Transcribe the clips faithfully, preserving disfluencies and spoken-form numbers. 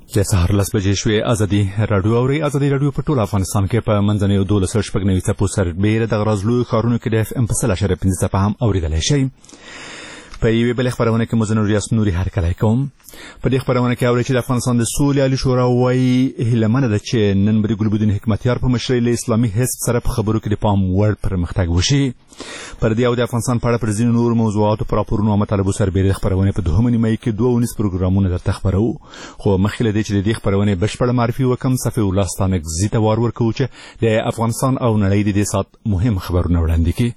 د سهار لس بجې شوې. ازادي راډیو اوري. ازادي راډیو په ټول افغانستان کې په منځنیو دولس شپږ نوي څپو سربیره د غرازلو ښارونو کې د اف ام په سل اشاریه پنځه څپه هم اورېدلی شئ. په یوې بلې خپرونه کې مو زه نور یاس نوري هرکلی کوم. په دې خپرونه کې اورئ چې د افغانستان د سولې عالي شورا وایي هیلهمنه ده چې نن به د ګلبدین حکمتیار په مشرۍ له اسلامي حزب سره په خبرو کې د پام وړ پرمختګ وشي. پر دې او د افغانستان په اړه پر ځینو نورو موضوعاتو په راپورونو او مطالبو سربیره د خپرونې په دوهمه نیمایي کې دوه اونیز پروګرامونه درته خپروو. خو مخکې له دې چې د دې خپرونې بشپړه معرفي وکړم، صفي الله ستانکزي ته وار ورکوو چې د افغانستان او نړۍ د دې ساعت مهم خبرونه وړاندې کړي.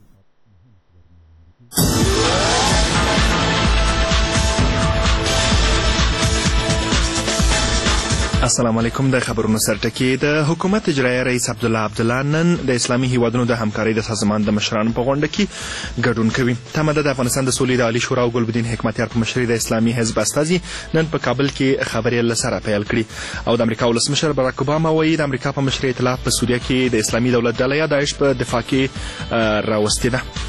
السلام علیکم. د خبرونو سرټکی. د حکومت اجرایه رئیس عبدالله عبدالله نن د اسلامي هیوادونو د همکارۍ د سازمان د مشرانو په غونډه کې ګډون کوي. تمه ده د افغانستان د سولې د عالي شورا او ګلبدین حکمتیار په مشرۍ د اسلامي حزب استازي نن په کابل کې خبرې له سره پیل کړي. او د امریکا ولسمشر باراک اوباما وایي د امریکا په مشرۍ ائتلاف په سوریه کې د اسلامي دولت ډله یا داعش په دفاع کې راوستې ده.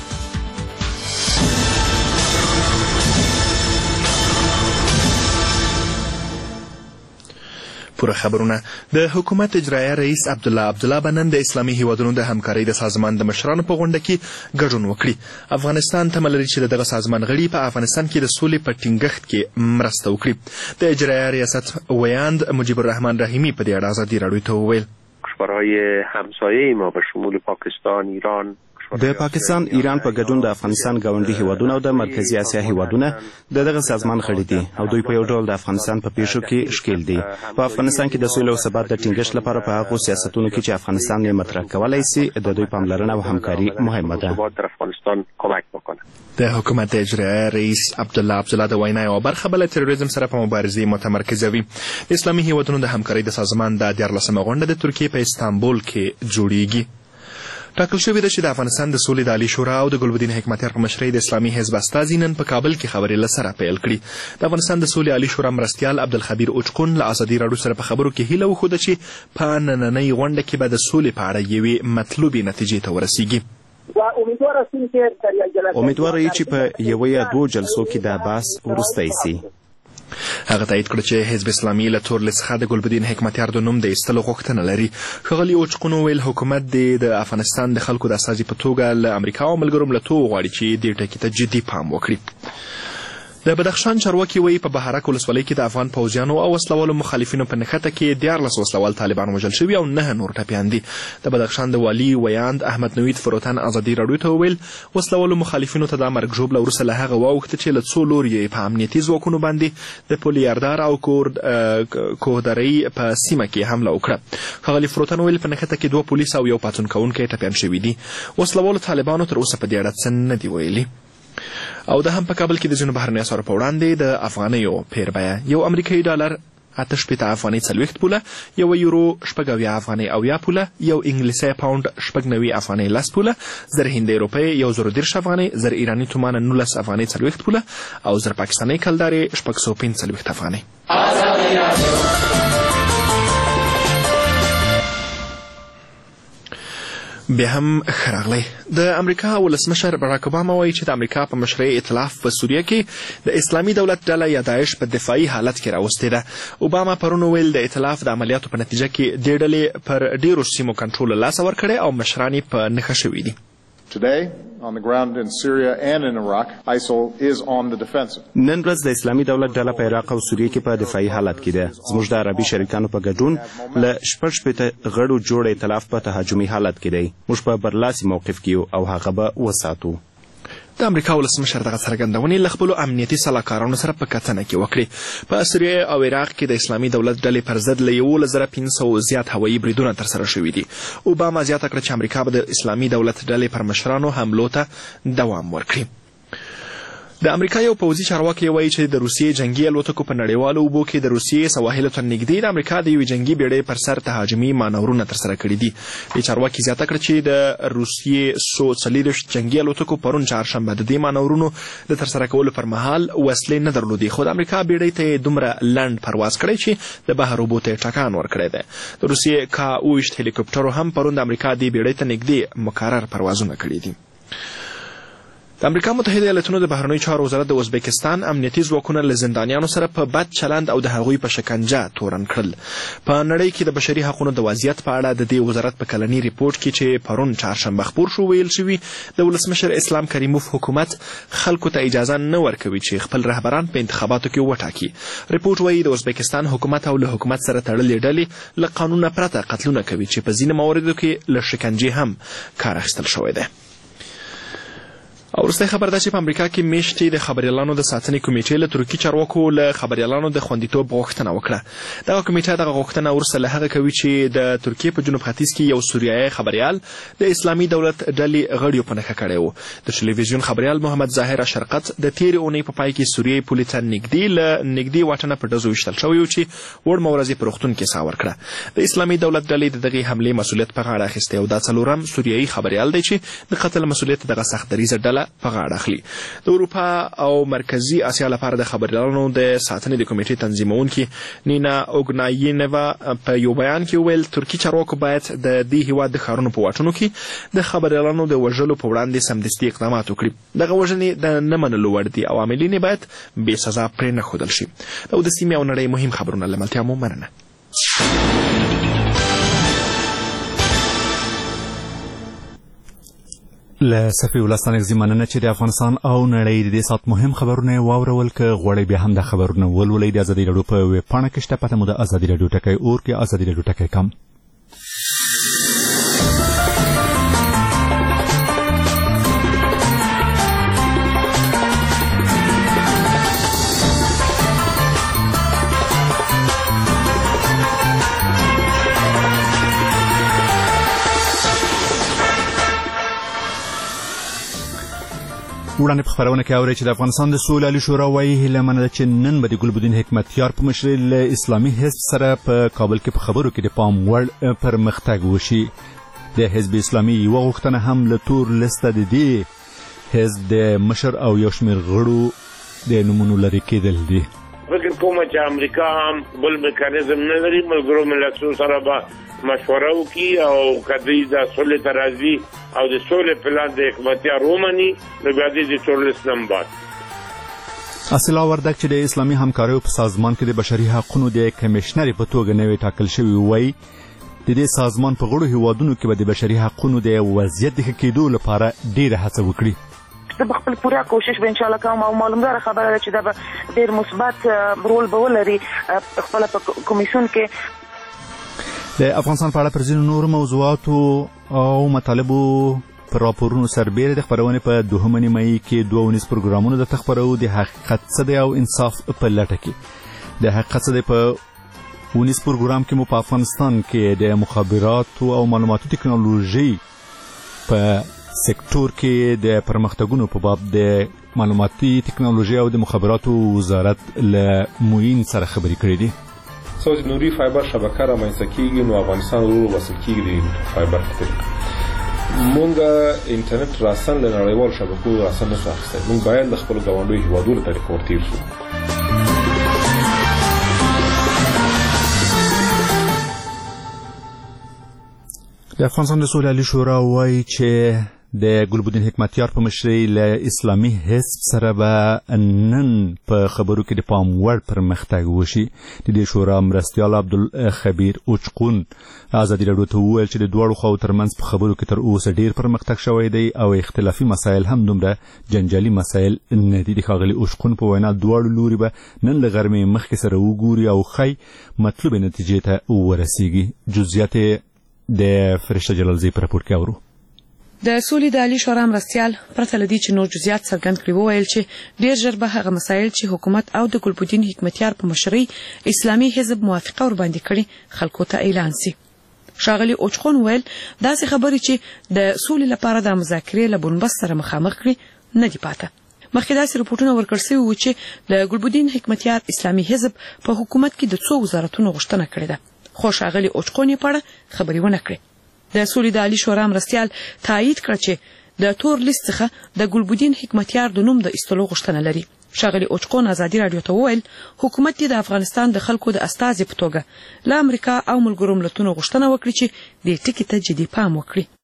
پوره خبرونه. د حکومت اجرایه رئیس عبدالله عبدالله به نن د اسلامي هیوادونو د همکارۍ د سازمان د مشرانو په غونډه کې ګډون وکړي. افغانستان تمه لري چې د دغه سازمان غړي په افغانستان کې د سولې په ټینګښت کې مرسته وکړي. د اجرایه ریاست ویاند مجیب الرحمن رحیمی په دې اړه ازادي راډیو ته وویل کشورهای همسایه ما به شمول پاکستان، ایران، د پاکستان، ایران په ګډون د افغانستان ګاونډي هیوادونه او د مرکزی اسیا هیوادونه د دغه سازمان غړي دي او دوی په یو ډول د افغانستان په پیښو کې ښکیل دي. په افغانستان کې د سولې او ثبات د ټینګښت لپاره په هغو سیاستونو کې چې افغانستان یې مطرح کولی شي د دوی پاملرنه او همکاري مهمه ده. د حکومت اجرایه رئیس عبدالله عبدالله د وینا یوه برخه به له تروریزم سره په مبارزې متمرکزوي. د اسلامي هیوادونو د همکارۍ د سازمان د دیارلسمه غونډه د ترکیې په استانبول کې جوړیږي. ټاکل شوې ده چې د افغانستان د سولې د عالي شورا او د ګلبدین حکمتیار په مشرۍ د اسلامي حزب استازي نن په کابل کې خبرې له سره پیل کړي. د افغانستان د سولې عالي شورا مرستیال عبدالخبیر اوچقون له ازادي راډیو سره په خبرو کې هیله وښوده چې په نننۍ غونډه کې به د سولې په اړه یوې مطلوبې نتیجې ته ورسیږي. امیدواره یې چې په یوه یا دوو جلسو کې دا بحث وروستی سي. هغه تایید کړ چې حزب اسلامي له تورلې څخه د ګلبدین حکمتیار د نوم د ایستلو غوښتنه لري. ښاغلي اوچقون وویل حکومت د افغانستان د خلکو د استازي په توګه له امریکا او ملګرو ملتونو غواړي چې دې ټکي ته جدي پام وکړي. د بدخشان چارواکي وایي په بهارک ولسوالۍ کې د افغان پوځیانو او وسلوالو مخالفینو په نښته کې دیارلس وسلوال طالبان وژل شوي او نه نور ټپیان دي. د بدخشان د والي ویاند احمد نوید فروتن ازادي راډیو ته وویل وسلوالو مخالفینو ته دا مرګ ژوبله وروسته له هغه واوښته چې له څو لوري یې په امنیتي ځواکونو باندې د پولیاردار او کوهدرۍ په سیمه کې حمله وکړه. ښاغلي فروتن وویل په نښته کې دوه پولیس او یو پاڅون کوونکی ټپیان شوي دي. وسلوالو طالبانو تر اوسه په دې اړه څه نه دي ویلي. او د هم په کابل کې د ځینو بهرنیو اسعارو په وړاندې د افغانیو پیر بیه یو امریکایي ډالر اته شپېته افغانۍ څلوېښت پوله، یو یورو شپږ اویا افغانۍ اویا پوله، یو انګلیسي پاونډ شپږ نوي افغانۍ لس پوله، زر هندۍ روپۍ یو زر دېرش افغانۍ، زر ایراني تومانه نولس افغانۍ څلوېښت پوله او زر پاکستانۍ کلدارې شپږ سوه پنځه څلوېښت افغانۍ. بیا هم ښه راغلی. د امریکا ولسمشر باراک اوباما وایي چې د امریکا په مشرۍ ائتلاف په سوریه کې د اسلامي دولت ډله یا داعش په دفاعي حالت کې راوستې ده. اوباما پرون وویل د ائتلاف د عملیاتو په نتیجه کې دې ډلې پر ډېرو سیمو کنټرول له لاسه ورکړی او مشران یې په نښه شوي دي. Today, on the ground in Syria and in Iraq, I S I L is on the defensive. نن ورځ د اسلامي دولت ډله په عراق او سوریه کې په دفاعي حالت کې ده. زموږ د عربي شریکانو په ګډون له شپږ شپېته غړو جوړ ائتلاف په تهاجمي حالت کې دی. موږ په برلاسي موقف کې یو او هغه به وساتو. د امریکا ولسمشر دغه څرګندونې له خپلو امنیتي سلاکارانو سره په کتنه کې وکړې. په سوریه او عراق کې د اسلامي دولت ډلې پر ضد له یولس زره پنځه سوه زیات هوایي بریدونه ترسره شوي دي. اوباما زیاته کړه چې امریکا به د اسلامي دولت ډلې پر مشرانو حملو ته دوام ورکړي. د امریکا یو پوځي چارواکی وایي چې د روسیې جنګي الوتکو په نړیوالو اوبو کې د روسیې سواحلو ته نږدې د امریکا د یوې جنګي بیړۍ پر سر تهاجمي مانورونه ترسره کړي دي. دې چارواکي زیاته کړه چې د روسیې څو څلېرویشت جنګي الوتکو پرون چهارشنبه د دې مانورونو د ترسره کولو پر مهال وسلې نه درلودې، خو د امریکا بیړۍ ته یې دومره لنډ پرواز کړی چې د بحر اوبو ته یې ټکان ورکړی دی. د روسیې کا اوویشت هلیکوپټرو هم پرون د امریکا دې بیړۍ ته نږدې مکرر پروازونه کړي دي. د امریکا متحده ایالاتونو د بهرنیو چارو وزارت د ازبکستان امنیتي ځواکونه له زندانیانو سره په بد چلند او د هغوی په شکنجه تورن کړل. په نړۍ کې د بشري حقوقو د وضعیت په اړه د دې وزارت په کلني ریپورت کې چې پرون چهارشنبه خپور شو ویل شوي د ولسمشر اسلام کریموف حکومت خلکو ته اجازه نه ورکوي چې خپل رهبران په انتخاباتو کې وټاکي. ریپورت وایي د ازبکستان حکومت او له حکومت سره تړلې ډلې له قانونه پرته قتلونه کوي چې په ځینو مواردو کې له شکنجې هم کار اخیستل شوی دی. او وروستی خبر دا چې په امریکا کې میاشتې د خبریالانو د ساتنې کمیټې له ترکي چارواکو له خبریالانو د خوندیتوب غوښتنه وکړه. دغه کمیټه دغه غوښتنه وروسته له هغه کوي چې د ترکیې په جنوب ختیځ کې یو سوریایي خبریال د اسلامي دولت ډلې غړیو په نښه کړی و. د ټلویزیون خبریال محمد ظاهر اشرقت د تېرې اونۍ په پای کې سوریایي پولې ته نږدې له نږدې واټنه په ډزو ویشتل شوی و چې وړمه ورځ یې په روغتون کې ساه ورکړه. د اسلامي دولت ډلې د دغې حملې مسؤلیت په غاړه اخیستی او دا څلورم سوریایي خبریال دی چې د قتل مسؤلیت دغه سخت دریځه ډله په غاړه اخلي. د اروپا او مرکزي اسیا لپاره د خبریالانو د ساتنې د کمیټې تنظیمونکي نینا اوګناینووا په یو بیان کې وویل ترکي چارواکو باید د دې هیواد د ښارونو په واټونو کې د خبریالانو د وژلو په وړاندې سمدستي اقدامات وکړي. دغه وژنې د نه منلو وړ دي او عاملین یې باید بې سزا پرې نه ښودل شي. او د سیمې او نړۍ مهم خبرونه له ملتیا مو مننه. له صفي ولسان اغزي مننه چې د افغانستان او نړۍ د دې سات مهم خبرونه واورول که غواړئ بیا هم د خبرونه ولولئ د ازادي راډیو په ویب پاڼه کې شته پته مو د ازادي راډیو ټکی اور کې ازادي راډیو ټکی کم. وړاندې په خپرونه کې اورئ چې د افغانستان د سولې عالي شورا وایي هیله منه ده چې نن به د ګلبدین حکمتیار په مشرۍ له اسلامي حزب سره په کابل کې په خبرو کې د پام وړ پرمختګ وشي. د حزب اسلامي یوه غوښتنه هم له تور لسته د دې حزب د مشر او یو شمېر غړو د نومونو لرې کېدل دي. فکر کوم چې امریکا هم بل میکانیزم نه لري ملګرو ملتونو سره به مشوره وکړي او کدی د سولې ته راځي او د سولې پلان د حکمتیار ومني نو بیا دې د ټولنیز نمبر اصلا وردک چې د اسلامي همکاریو په سازمان کې د بشري حقوقو د کمشنر په توګه نوی ټاکل شوی وای د دې سازمان په غړو هیوادونو کې به د بشري حقوقو د وضعیت د ښه کېدو لپاره ډېره هڅه وکړي. زه به خپل پوره کوشش به ان شاء الله کوم او معلومدار خبره ده چې دا به ډېر مثبت رول به ولري خپل په کمیسیون کې. د افغانستان په اړه پر ځینو نورو موضوعاتو او مطالبو پر راپورونو سربیره د خپرونې په دوهمه نیمایي کې دوه ونیز پروګرامونو درته خپرو د حقیقت څه دی او انصاف په لټه کې. د حقیقت څه دی په ونیز پروګرام کې مو په افغانستان کې د مخابراتو او معلوماتو ټکنالوژي په سکتور کې د پرمختګونو په باب د معلوماتي ټکنالوژي او د مخابراتو وزارت له معین سره خبرې کړې دي. څو د نوري فایبر شبکه رامنځته کیږي نو افغانستان ورو وصل کیږي د فایبر خطر مونږ انټرنیټ راسن له نړیوال شبکو راسن نه اخیستل مونږ باید د خپل ګاونډي هیوادونو طریقو ورتیر شو. د افغانستان د سولې عالي شورا وایي چې د ګلبدین حکمتیار په مشرۍ له اسلامي حزب سره به نن په خبرو کې د پام وړ پرمختګ وشي. د دې شورا مرستیال عبدالخبیر اوچقون ازادي راډیو ته وویل چې د دواړو خواو ترمنځ په خبرو کې تر اوسه ډېر پرمختګ شوی دی او اختلافي مسایل هم دومره جنجالي مسایل نه دي. د ښاغلي اوچقون په وینا دواړو لوري به نن له غرمې مخکې سره وګوري او ښایي مطلوبې نتیجې ته ورسیږي. جزئیات د فرشته جلالزی په راپور کې اورو. د سولې د عالي شورا مرستیال پرته له دې چې نور جزئیات څرګند کړي وویل چې ډېر ژر به هغه مسایل چې حکومت او د ګلبدین حکمتیار په مشرۍ اسلامي حزب موافقه ورباندې کړي خلکو ته اعلان سي. ښاغلي اوچقون ویل داسې خبرې چې د سولې لپاره د مذاکرې له بنبست سره مخامخ کړي نه دي پاته. مخکې داسې رپورټونه ورکړل سوي وو چې د ګلبدین حکمتیار اسلامي حزب په حکومت کې د څو وزارتونو غوښتنه کړې ده خو ښاغلي اوچقون یې په اړه خبرې ونه کړې. د سولې د عالي شورا مرستیال تایید کړ چې د تور لیست څخه د ګلبدین حکمتیار د نوم د ایستلو غوښتنه لري. ښاغلي اوچقون ازادي راډیو ته وویل حکومت د افغانستان د خلکو د استازي په توګه له امریکا او ملګرو ملتونو غوښتنه وکړي چې دې ټکي ته جدي پام وکړي.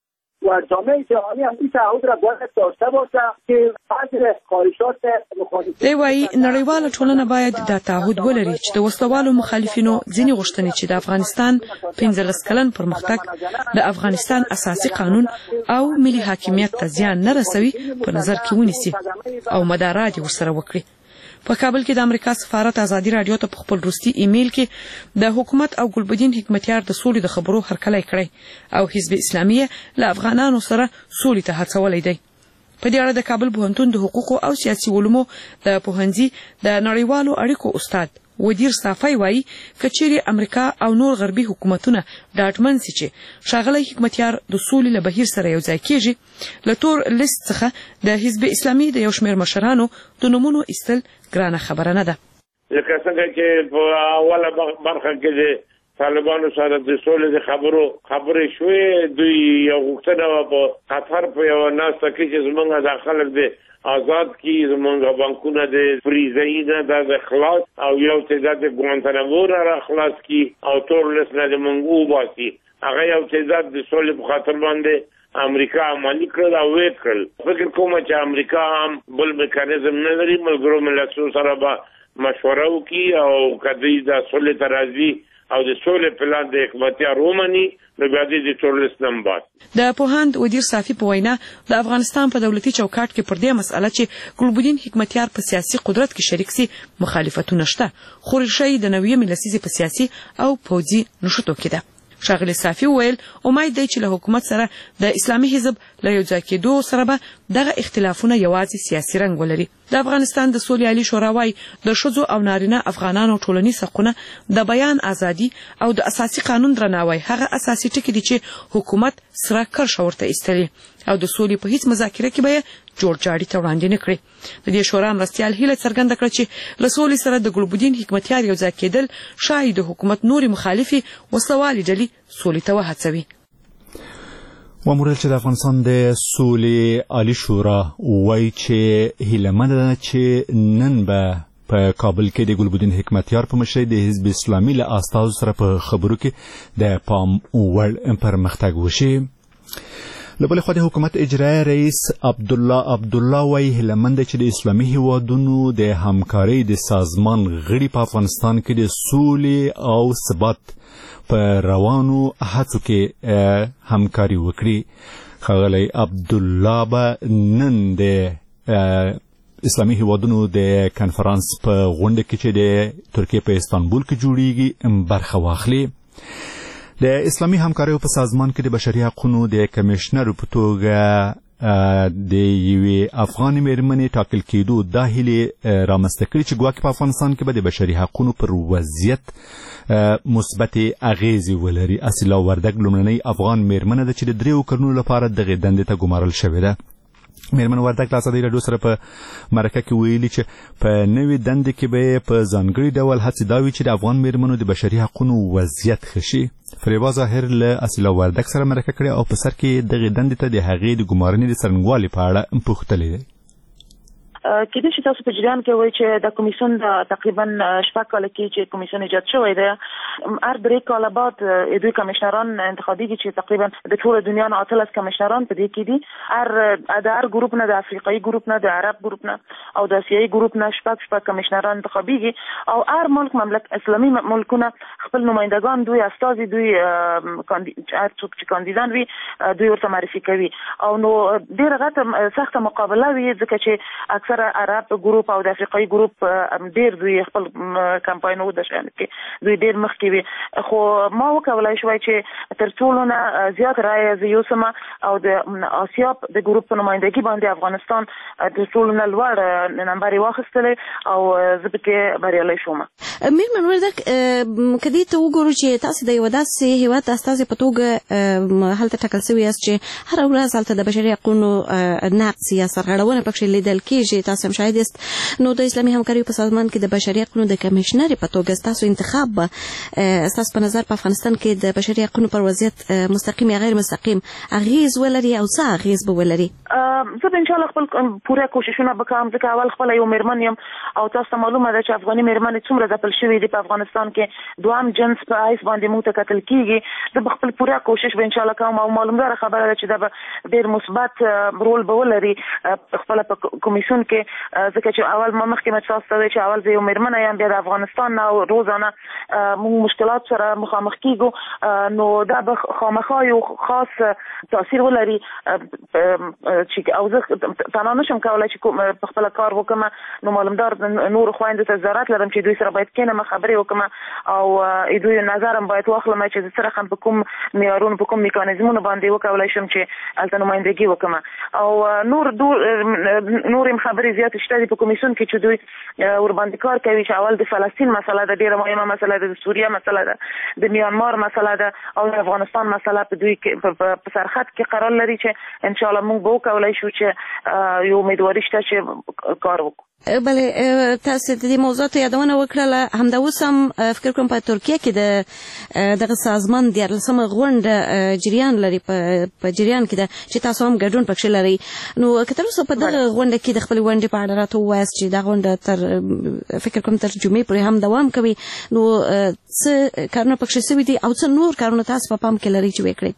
و جامعه جهانی هم این تعهد را باید داشته باشه که بعضی خواهشات مخالفین دی وايي نړیواله ټولنه باید دا تعهد ولري چې د وسلوالو مخالفینو ځینې غوښتنې چې د افغانستان پنځلس کلن پرمختګ د افغانستان اساسي قانون او ملي حاکمیت ته زیان نه رسوي په نظر کې ونیسي او مدارات یې ورسره وکړي. په کابل کې د امریکا سفارت ازادي رادیو ته په خپل وروستي ایمیل کې د حکومت او ګلبدین حکمتیار د سولې د خبرو هرکلی کړی او حزب اسلامي له افغانانو سره سولې ته هڅولی دی. په دې اړه د کابل پوهنتون د حقوقو او سیاسي علومو د پوهنځي د نړیوالو اړیکو استاد ودیر صافی وایي کچېرې امریکا او نور غربي حکومتونه ډاډمن سي چې ښاغلی حکمتیار د سولې له بهیر سره یو ځای کېږي، له تور لیست څخه د حزب اسلامي د یو شمېر مشرانو د نومونو ایستل ګرانه خبره نه ده. لکه څنګه چې په اوله برخه کې د طالبانو سره د سولې د خبرو خبرې شوې، دوی یو غوښتنه وه په قطر په یوه ناسته کې چې زموږ دا خلک د آزاد کی زمونږ بانکونه د فریزۍ نه د خلاص او یو تعداد د ګوانتانامو را خلاص کی او تور لیست نه د موږ وباسي. هغه یو تعداد د سولې په خاطر باندې امریکا عملي کړل او ویټ کړل. فکر کوم چې امریکا هم بل میکانیزم نه لري، ملګرو ملتونو سره به مشوره وکړي او کدی د سولې ته راځي او د سولې پلان د حکمتیار ومني نو بیا د ټورلیست نه باسي. د پوهاند ودیر صافی په وینا د افغانستان په دولتي چوکاټ کې پر دې مسأله چې ګلبدین حکمتیار په سیاسي قدرت کې شریک سي مخالفتونه شته، خو ریښه د نوې ملسیزې په سیاسي او پوځي نښتو کې ده. ښاغلی صافی وویل امید دی چې له حکومت سره د اسلامي حزب له یو ځای کېدو سره به دغه اختلافونه یوازې سیاسي رنګ ولري. د افغانستان د سولې عالي شورا وایي د ښځو او نارینه افغانانو ټولنیز حقونه، د بیان ازادي او د اساسي قانون درناوی هغه اساسي ټکي دي چې حکومت سره کرښه ورته ایستلې او د سولې په هیڅ مذاکره کې به یې جوړجاړي ته وړاندې نه کړي. د دې شورا مرستیال هیله څرګنده کړه چې له سولې سره د ګلبدین حکمتیار یو ځای کېدل ښایي د حکومت نورې مخالفې وسلوالې ډلې سولې ته وهڅوي. ومورل چې د افغانستان د سولې عالي شورا وایي چې هیلهمنده ده چې نن به په کابل کې د ګلبدین حکمتیار په مشرۍ د حزب اسلامي له استازو سره په خبرو کې د پام وړ پرمختګ وشي. له بلې خوا د حکومت اجرایي رئیس عبدالله عبدالله وایي هیلهمند چې د اسلامي هیوادونو د همکارۍ د سازمان غړي په افغانستان کې د سولې او ثبات په روانو هڅو کې همکاري وکړي. ښاغلی عبدالله به نن د اسلامي هیوادونو د کنفرانس په غونډه کې چې د ترکیې په استانبول کې جوړیږي برخه واخلي. د اسلامي همکاریو په سازمان کې د بشري حقوقو د کمشنر په توګه د یوې افغان مېرمنې ټاکل کېدو دا هیلې رامنځته کړي چې ګواکې په افغانستان کې به د بشري حقوقو پر وضعیت مثبتې اغیزې ولري. اصیلا وردګ لومړنۍ افغان مېرمنه ده چې د دریو کلونو لپاره دغې دندې ته ګمارل شوې ده. مېرمن وردګ له ازادي راډیو سره په مرکه کې ویلي چې په نوې دندې کې به په ځانګړي ډول هڅې دا وي چې د افغان مېرمنو د بشري حقوقو وضعیت ښه شي. فریبا ظاهر له اصیلا وردګ سره مرکه کړې او په سر کې دغې دندې ته د هغې د ګمارنې د څرنګوالي په اړه پوښتلی دی. کېدای شي تاسو په جریان کې وایي چې د کمیسیون د تقریبا شپږ کاله کې چې کمیسیون ایجاد شوی دی، هر درې کاله بعد دوی کمیشنران انتخابیږي چې تقریبا د ټول دنیا نه اتلس کمیشنران په دې کې دي. هر د هر ګروپ نه، د افریقایي ګروپ نه، د عرب ګروپ نه او د اسیایي ګروپ نه شپږ شپږ کمیشنران انتخابیږي او هر ملک مملک اسلامي ملکونه خپل نمایندگان دوی استازي دوی هر څوک چې کاندیدان وي دوی ورته معرفي کوي او نو ډېره غټه سخته مقابله وي ځکه چې اکثر عرب ګروپ او د افریقایي ګروپ ډېر دوی خپل کمپاین و د شان کې دوی ډېر مخکې وي. خو ما وکولای شوای چې تر ټولو نه زیات رایې زه یوسم او د آسیا د ګروپ په نمایندګي باندې افغانستان تر ټولو نه لوړ نمبر یې واخیستلی او زه پکې بریالی شوم. مېرمن وردګ که دې ته وګورو چې تاسو د یوه داسې هېواد د استازې په توګه هلته ټاکل سوي یاست چې هره ورځ هلته د بشري حقونو نقض یا سرغړونه پکښې لیدل کېږي، چې تاسو هم شاهد یاست. نو د اسلامي همکاریو په سازمان کې د بشري حقوقو د کمشنر په توګه تاسو انتخاب به تاسو په نظر په افغانستان کې د بشري حقوقو پر وضعیت مستقیم یا غیر مستقیم اغیز ولري او څه اغیز به ولري؟ زه ان شاء الله خپل پوره کوششونه وکړم ځکه اول خپل یو میرمن یم او تاسو معلومه ده چې افغاني میرمنې څومره ځپل شوې دي په افغانستان کې دوام جنس په ایس باندې موږ ته قتل کیږي. زه خپل پوره کوشش به ان شاء الله کوم او معلومدار خبره ده چې دا ډېر مثبت رول به ولري خپل په کمیسیون کې ځکه چې اول ما مخکې مې تاسو ته چې اول زه یو میرمن یم بیا د افغانستان او روزانه موږ مشکلات سره مخامخ کیږو نو دا به خامخا یو خاص تاثیر ولري چې او زه تنها نشم کولی چې په خپل کار وکړم. نو معلومدار نور خویندو ته ضرورت لرم چې دوی سره باید کینم خبرې وکړم او دوی نظر هم باید واخلم چې زه سره هم په کوم معیارونو په کوم میکانیزمونو باندې وکولی شم چې هلته نمایندګي وکړم او نور نور هم خبرې زیاتې شته دي په کمیسیون کې چې دوی ورباندې کار کوي چې اول د فلسطین مسله ده ډېره مهمه مسله ده، د سوریه مسله ده، د میانمار مسله ده او د افغانستان مسله په دوی په سرخط کې قرار لري چې ان شاء الله موږ به وکولی شو چې یو امیدواري شته چې کار وکړو. بله تاسو د دې موضوعات یادونه وکړله. همدا اوس هم فکر کوم په ترکیه کې د دغه سازمان دیارلسمه غونډه جریان لري په جریان کې ده چې تاسو هم ګډون پکښې لرئ. نو که تر اوسه په دغه غونډه کې د خپلې غونډې په اړه راته ووایاست چې دا غونډه تر فکر کوم تر جمعې پورې هم دوام کوي، نو څه کارونه پکښې سوي دي او څه نور کارونه تاسو په پام کې لرئ چې وکړئ؟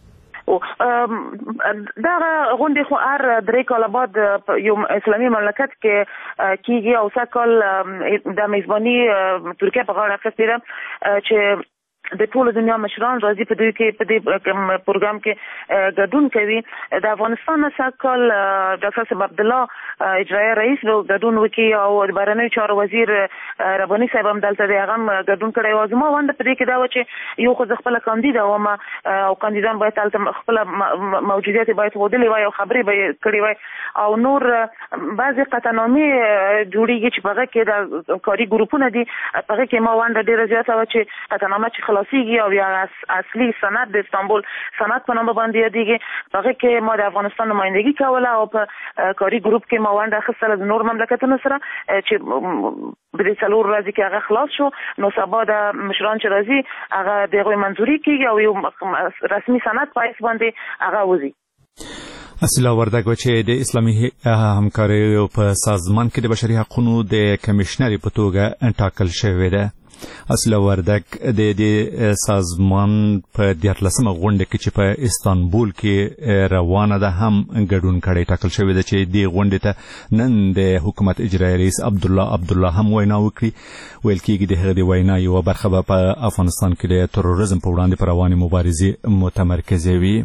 دا غونډې خو هر درې کاله بعد یو اسلامي مملکت کې کیږي او سږ کال د میزباني ترکیه په غاړه اخیستې ده چې د ټولو دنیا مشران راځي په دوی کې په دې پروګرام کې ګډون کوي. د افغانستان سږ کال ډاکټر صاحب عبدالله اجرایي رئیس به ګډون وکړي او د بهرنیو چارو وزیر رباني صاحب هم دلته دی، هغه هم ګډون کړی و. زما ونډه په دې کې دا وه چې یو خو زه خپله کاندیده وم او کاندیدان باید هلته خپله موجودیت باید ښودلی وای او خبرې به یې کړې وای او نور بعضې قطعنامې جوړېږي چې په هغه کې د کاري ګروپونه دي، په هغه کې ما ونډه ډېره زیاته وه چې قطعنامه چې خلاصیږي او یا اصلي سند د استانبول سند په نامه باندې یادېږي، په هغه کې ما د افغانستان نمایندګي کوله او په کاري ګروپ کې ما ونډه اخیستله د نور مملکتونو سره چې په دې څلور ورځې کې هغه خلاص شو. نو سبا د مشران چې راځي هغه د هغوی منظوري کېږي او یو رسمي سند په حیث باندې هغه وځي. اصیلا وردګ چې د اسلامي همکاریو په سازمان کې د بشري حقوقو د کمشنر په توګه ټاکل شوې ده. اصیلا وردګ د دې سازمان په دیارلسمه غونډه کې چې په استانبول کې روانه ده هم ګډون کړی ټاکل شوی ده چې دې غونډې ته نن د حکومت اجرایي رئیس عبدالله عبدالله هم وینا وکړي. ویل کېږي د هغه د وینا یوه برخه به په افغانستان کې د تروریزم په وړاندې په روانې مبارزې متمرکزه وي.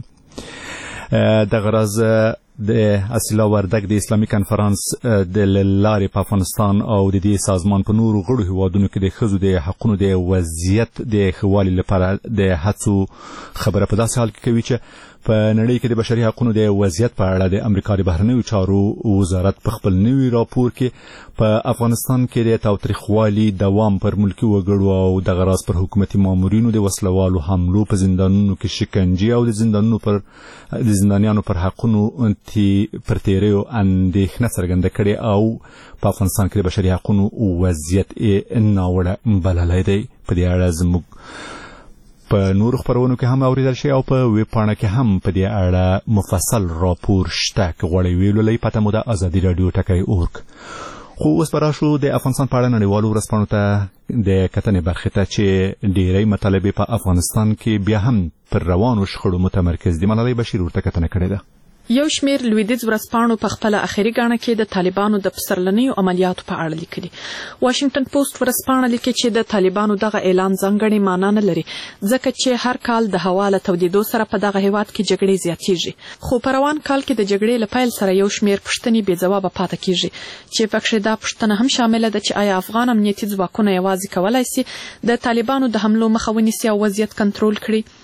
دغه راز د اصیلا وردګ د اسلامي کنفرانس د لارې په افغانستان او د دې سازمان په نورو غړو هیوادونو کې د ښځو د حقونو د وضعیت د ښه والي لپاره د هڅو خبره په داسې حال کې کوي چې په نړۍ کې د بشري حقونو د وضعیت په اړه د امریکا د بهرنیو چارو وزارت په خپل نوي راپور کې په افغانستان کې د تاوتریخوالي دوام پر ملکي وګړو او دغه راز پر حکومتي مامورینو د وسلوالو حملو په زندانونو کې شکنجې او د زندانونو پر د زندانیانو پر حقونو پر تیریو اندېښنه څرګنده کړې او په افغانستان کې د بشري حقونو وضعیت یې ناوړه بللی دی. په دې اړه زموږ په نورو خپرونو کې هم اوریدل شي او په ویب پاڼه کې هم په دې اړه مفصل راپور شته. که غواړئ ویلولئ پته مو ده ازادي راډیو ټکی اورګ. خو اوس به راشو د افغانستان په اړه نړیوالو ورځپاڼو ته د کتنې برخې ته چې ډېری مطالبې په افغانستان کې بیا هم پر روانو شخړو متمرکز دي. ملالۍ بشیر ورته کتنه کړې ده. یو شمیر لویدیځ ورځپاڼو په خپل اخیری غاڼه کې د طالبانو د پسرلنیو عملیاتو په اړه لیکلي. واشنگټن پوسټ ورځپاڼه لیکي چې د طالبانو دغه اعلان ځانګړې معنا نه لري ځکه چې هر کال د هوا له تودېدو سره په دغه هیواد کې جګړې زیاتېږي، خو په روان کال کې د جګړې له پیل سره یو شمیر پوښتنې بې ځوابه پاتې کېږي چې پکښې دا پوښتنه هم شامله ده چې آیا افغان امنیتي ځواکونه یوازې کولی سي د طالبانو د حملو مخه ونیسي او وضعیت کنټرول کړي.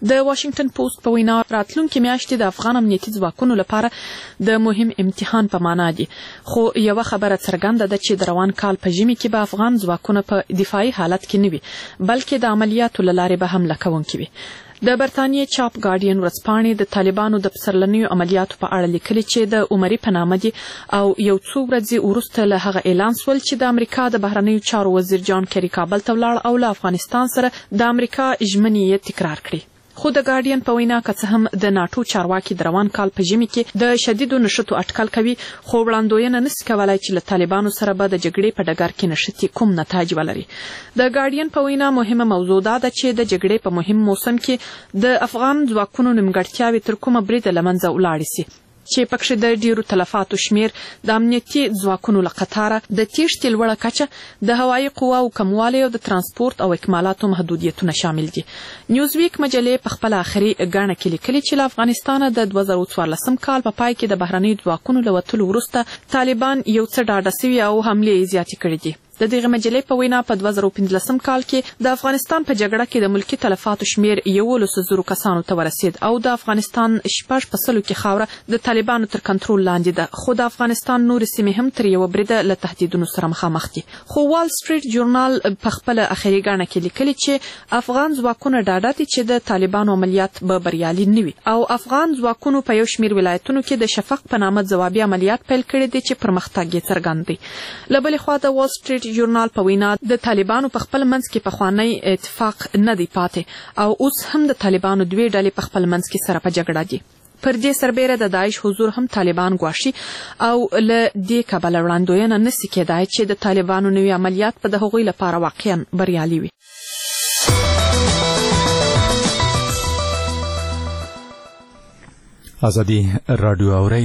د واشنگټن پوسټ په وینا راتلونکي میاشتې د افغان امنیتي ځواکونو لپاره د مهم امتحان په معنا دي، خو یوه خبره څرګنده ده چې د روان کال په ژمي کې به افغان ځواکونه په دفاعي حالت کې نه وي، بلکې د عملیاتو له لارې به حمله کوونکي وي. د برتانیې چاپ ګارډین ورځپاڼې د طالبانو د پسرلنیو عملیاتو په اړه لیکلي چې د عمري په نامه دي او یو څو ورځې وروسته له هغه اعلان سول چې د امریکا د بهرنیو چارو وزیر جان کیری کابل ته ولاړ او له افغانستان سره د امریکا ژمنې یې تکرار کړې. خو د ګارډین په وینا که څه هم د ناټو چارواکي د روان کال په ژمي کې د شدیدو نښتو اټکل کوي، خو وړاندوینه نشي کولای چې له طالبانو سره به د جګړې په ډګر کې نښتې کوم نتایج ولري. د ګارډین په وینا مهمه موضوع دا ده چې د جګړې په مهم موسم کې د افغان ځواکونو نیمګړتیاوې تر کومه بریده له منځه ولاړې سي، چې پکښې د ډیرو تلفاتو شمیر، د امنیتي ځواکونو له قطاره د تیښتې لوړه کچه، د هوایي قواو کموالی او د ترانسپورت او اکمالاتو محدودیتونه شامل دي. نیوزویک مجلې په خپله آخري ګڼه کې لیکلي چې له افغانستانه د دوه زره څوارلسم کال په پای کې د بهرنیو ځواکونو له وتلو وروسته طالبان یو څه ډاډه سوي او حملې یې زیاتې کړي دي. د دغه مجلې په وینا په دوه زره پنځلسم کال کې د افغانستان په جګړه کې د ملکي تلفاتو شمیر یولسو زرو کسانو ته ورسید او د افغانستان شپږ په سلو کې خاوره د طالبانو تر کنټرول لاندې ده، خو د افغانستان نورې سیمې هم تر یوه بریده له تهدیدونو سره مخامخ دي. خو وال سټریټ جورنال په خپله اخري ګڼه کې لیکلي چې افغان ځواکونه ډاډه دي چې د طالبانو عملیات به بریالي نه وي او افغان ځواکونو په یو شمیر ولایتونو کې د شفق په نامه ځوابي عملیات پیل کړي دي چې پرمختګ یې څرګند دی. له بلې خوا د وال سټریټ جورنال په وینا د طالبانو په خپل منځ کې پخوانی اتفاق نه دی پاتې او اوس هم د طالبانو دوې ډلې په خپل منځ کې سره په جګړه دي. پر دې سربیره د داعش حضور هم طالبان ګواښي او له دې کبله وړاندوینه نشي کېدای چې د طالبانو نوي عملیات په د هغوی لپاره واقعا بریالي وي. ازادي راډیو اورئ.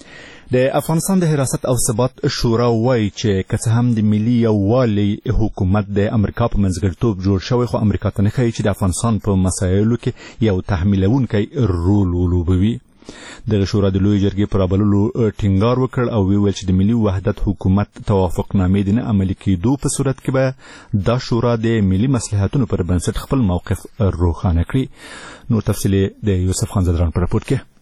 د افغانستان د حراست او ثبات شورا وایي چې که څه هم د ملي یووالي حکومت د امریکا په منځګړیتوب جوړ شوی، خو امریکا ته نه ښایي چې د افغانستان په مسایلو کې یو تحمیلونکی رول ولوبوي. دغه شورا د لوی جرګې پر رابللو ټینګار وکړ او ویل چې د ملي وحدت حکومت توافقنامې د نه عملي کېدو په صورت کې به دا شورا د ملي مصلحتونو پر بنسټ خپل موقف روښانه کړي. نور تفصیل د یوسف خان زدران په راپور کې.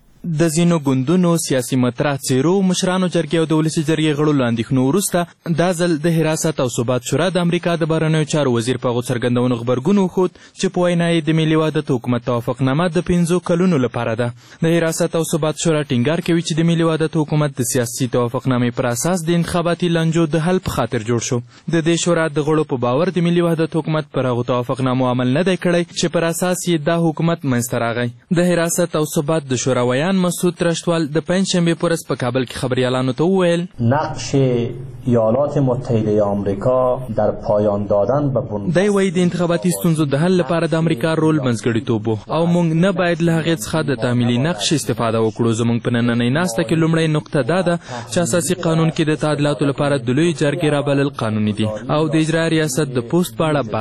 د ځینو ګوندونو سیاسي مطرح څیرو، مشرانو جرګې او د ولسي جرګې غړو له اندېښنو وروسته دا ځل د حراست او ثبات شورا د امریکا د بهرنیو چارو وزیر په هغو څرګندونو غبرګون وښود چې په وینا یې د ملي وحدت حکومت توافقنامه د پنځو کلونو لپاره ده. د حراست او ثبات شورا ټینګار کوي چې د ملي وحدت حکومت د سیاسي توافقنامې پر اساس د انتخاباتي لانجو د حل په خاطر جوړ شو. د دې شورا د غړو په باور د ملي وحدت حکومت پر هغو توافقنامو عمل نه دی کړی چې پر اساس یې دا حکومت منځته راغی. د حراست او ثبات د شورا ویان مسعود رشتوال د پنجشنبه پر ورځ په کابل کې خبریالانو ته وویل نقش ایالات متحده آمریکا در پایان دادن به بنیاد دی وایي د انتخاباتي ستونزو د حل لپاره د امریکا رول منځګړیتوب او موږ نه باید له هغې څخه د تعمیلي نقش استفاده وکړو. زموږ په نننۍ ناسته کې لومړۍ نقطه دا ده چې اساسي قانون کې د تعدیلاتو لپاره د لوی جرګې رابلل قانوني دي او د اجرا ریاست د پوسټ په اړه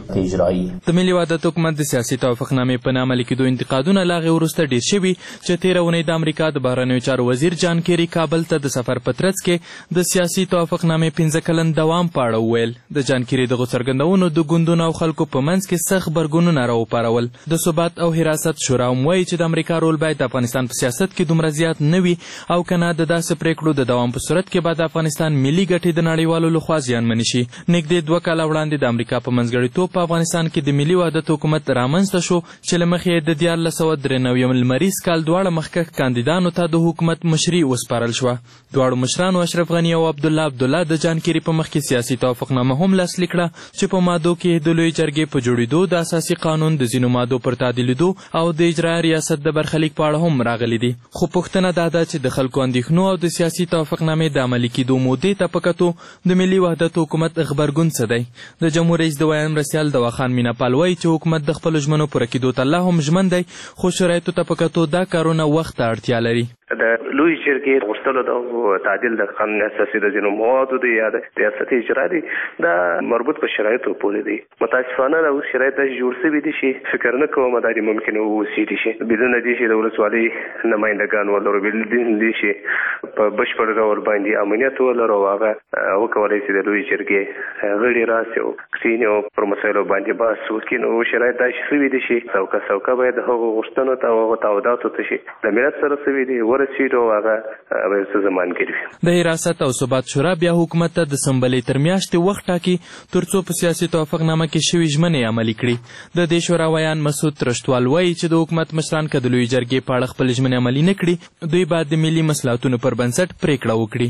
بحث. د ملي وحدت حکومت د سیاسي توافقنامې په نه عملي کېدو انتقادونه له هغې وروسته ډېر شوي چې تېره اونۍ د امریکا د بهرنیو چارو وزیر جان کیری کابل ته د سفر په ترڅ کې د سیاسي توافقنامې پنځه کلن دوام په اړه وویل. د جان کیری دغو څرګندونو د ګوندونو او خلکو په منځ کې سخت غبرګونونه راوپارول. د ثبات او حراست شورا هم وایي چې د امریکا رول باید د افغانستان په سیاست کې دومره زیات نه وي او که نه د داسې پرېکړو د دوام په صورت کې به د افغانستان ملي ګټې د نړیوالو لخوا زیانمنې شي. نږدې دوه کاله وړاندې د امریکا په منځګړیتوب په افغانستان کې د ملي وحدت حکومت رامنځته شو چې له مخې د دیارلس سوه درې نوي لمریز کال دواړه مخکښ کاندیدانو ته د حکومت مشري وسپارل شوه. دواړو مشرانو اشرف غني او عبدالله عبدالله د جان کیری په مخ کې سیاسي توافقنامه هم لاسلیک کړه چې په مادو کې د لوی جرګې په جوړېدو، د اساسي قانون د ځینو مادو پر تعدیلېدو او د اجرا ریاست د برخلیک په اړه هم راغلي دي. خو پوښتنه دا ده چې د خلکو اندېښنو او د سیاسي توافقنامې د عملي کېدو مودې ته په کتو د ملي وحدت حکومت غبرګون څه دی. د جمهور رئیس د ویاند مرستیال دوا خان میناپال وایي چې حکومت د خپلو ژمنو پوره کېدو ته لا هم ژمن دی، خو شرایطو ته په کتو دا کارونه وخت ته اړتیا لري. د لوی جرګې غوښتلو د تعدیل د قانون اساسي د ځینو موادو دی یا د ریاست اجرا دی دا مربوط په شرایطو پورې دی. متاسفانه دا اوس شرایط داسې جوړ شوي دي چې فکر نه کوم دا دې ممکن واوسېدي شي بدون دې چې د ولسوالۍ نمایندګان ولرو بدون دې چې په بشپړ ډول باندې امنیت ولرو هغه وکولای شي د لوی جرګې غړي راسي او کښېني او پر مسایلو باندې بحث وکړي. نو شرایط داسې شوي دي چې څوکه څوکه باید هغو غوښتنو ته او هغو تعهداتو ته چې د ملت سره شوي دي ورسېږي او هغه باید څه ضمانګیر وي. د حراست او ثبات شورا بیا حکومت ته د سنبلې تر میاشتې وخت ټاکي تر څو په سیاسي توافقنامه کې شوي ژمنې عملي کړي. د دې شورا ویان مسعود ترشتوال وایي چې د حکومت مشران که د لویې جرګې په اړه خپل ژمنې عملي نه کړي دوی باید د ملي مصلحتونو پر بنسټ پرېکړه وکړي.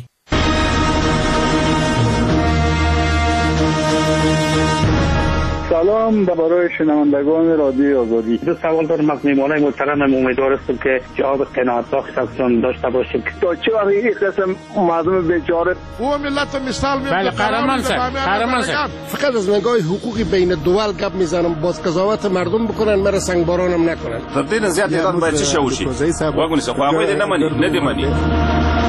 سلام به برای شنوندگان رادیوی آزادی. دو سوال دارم از میهمانان محترمم. امیدوار هستم که جواب قناعت بخش ازتون داشته باشیم. تا چه وقت این قسم مردم بیچاره او ملت مثال میاد. بله قهرمان صاحب قهرمان صاحب فقط از نگاه حقوقی بین دول گپ میزنم باز قضاوت مردم بکنن مرا سنگبارانم نکنن. تر دې نه زیات اعداد باید څه شی وشي واګونی څه خو هغوی دې نه مني نه دې مني.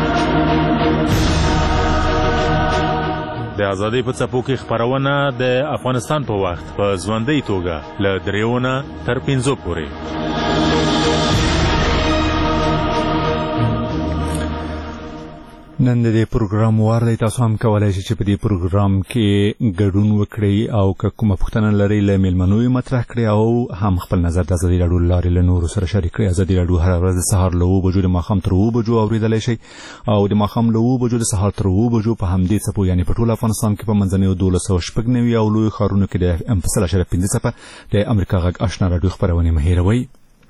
د ازادۍ په څپو کې خپرونه د افغانستان په وخت په ژوندۍ توګه له دریو نه تر پنځو پورې. نن د دې پروګرام وار دی. تاسو هم کولای شئ چې په دې پروګرام کې ګډون وکړئ او که کومه پوښتنه لرئ له میلمنو یې مطرح کړئ او هم خپل نظر د ازادي راډیو له لارې له نورو سره شریک کړئ. ازادي راډیو هره ورځ د سهار له اوو بجو د ماښام تر اوو بجو اورېدلی شئ او د ماښام له اوو بجو د سهار تر اوو بجو په همدې څپو یعنې په ټول افغانستان کې په منځنیو دولس سوه شپږ نوي او لویو ښارونو کې د ام فاصله اشاریه پنځه څپه د امریکا غږ اشنا راډیو خپرونې مه هېروئ.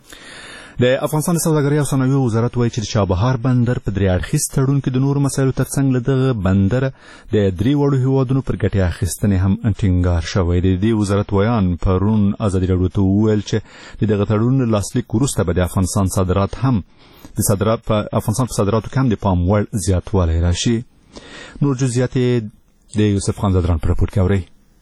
د افغانستان د سوداګرۍ او صنایعو وزارت وایي چې د چابهار بندر په درې اړخیز تړون کې د نورو مسایلو ترڅنګ له دغه بندر د درې وړو هیوادونو پر ګټې اخیستنې هم ټینګار شوی دی. د دې وزارت ویان پرون ازادي راډیو ته وویل چې د دغه تړون له لاسلیک وروسته به د افغانستان صادرات هم د صادرات په افغانستان په صادراتو کې هم د پام وړ زیاتوالی راشي. نور جزئیات د یوسف خان زدران په راپور کې اورئ.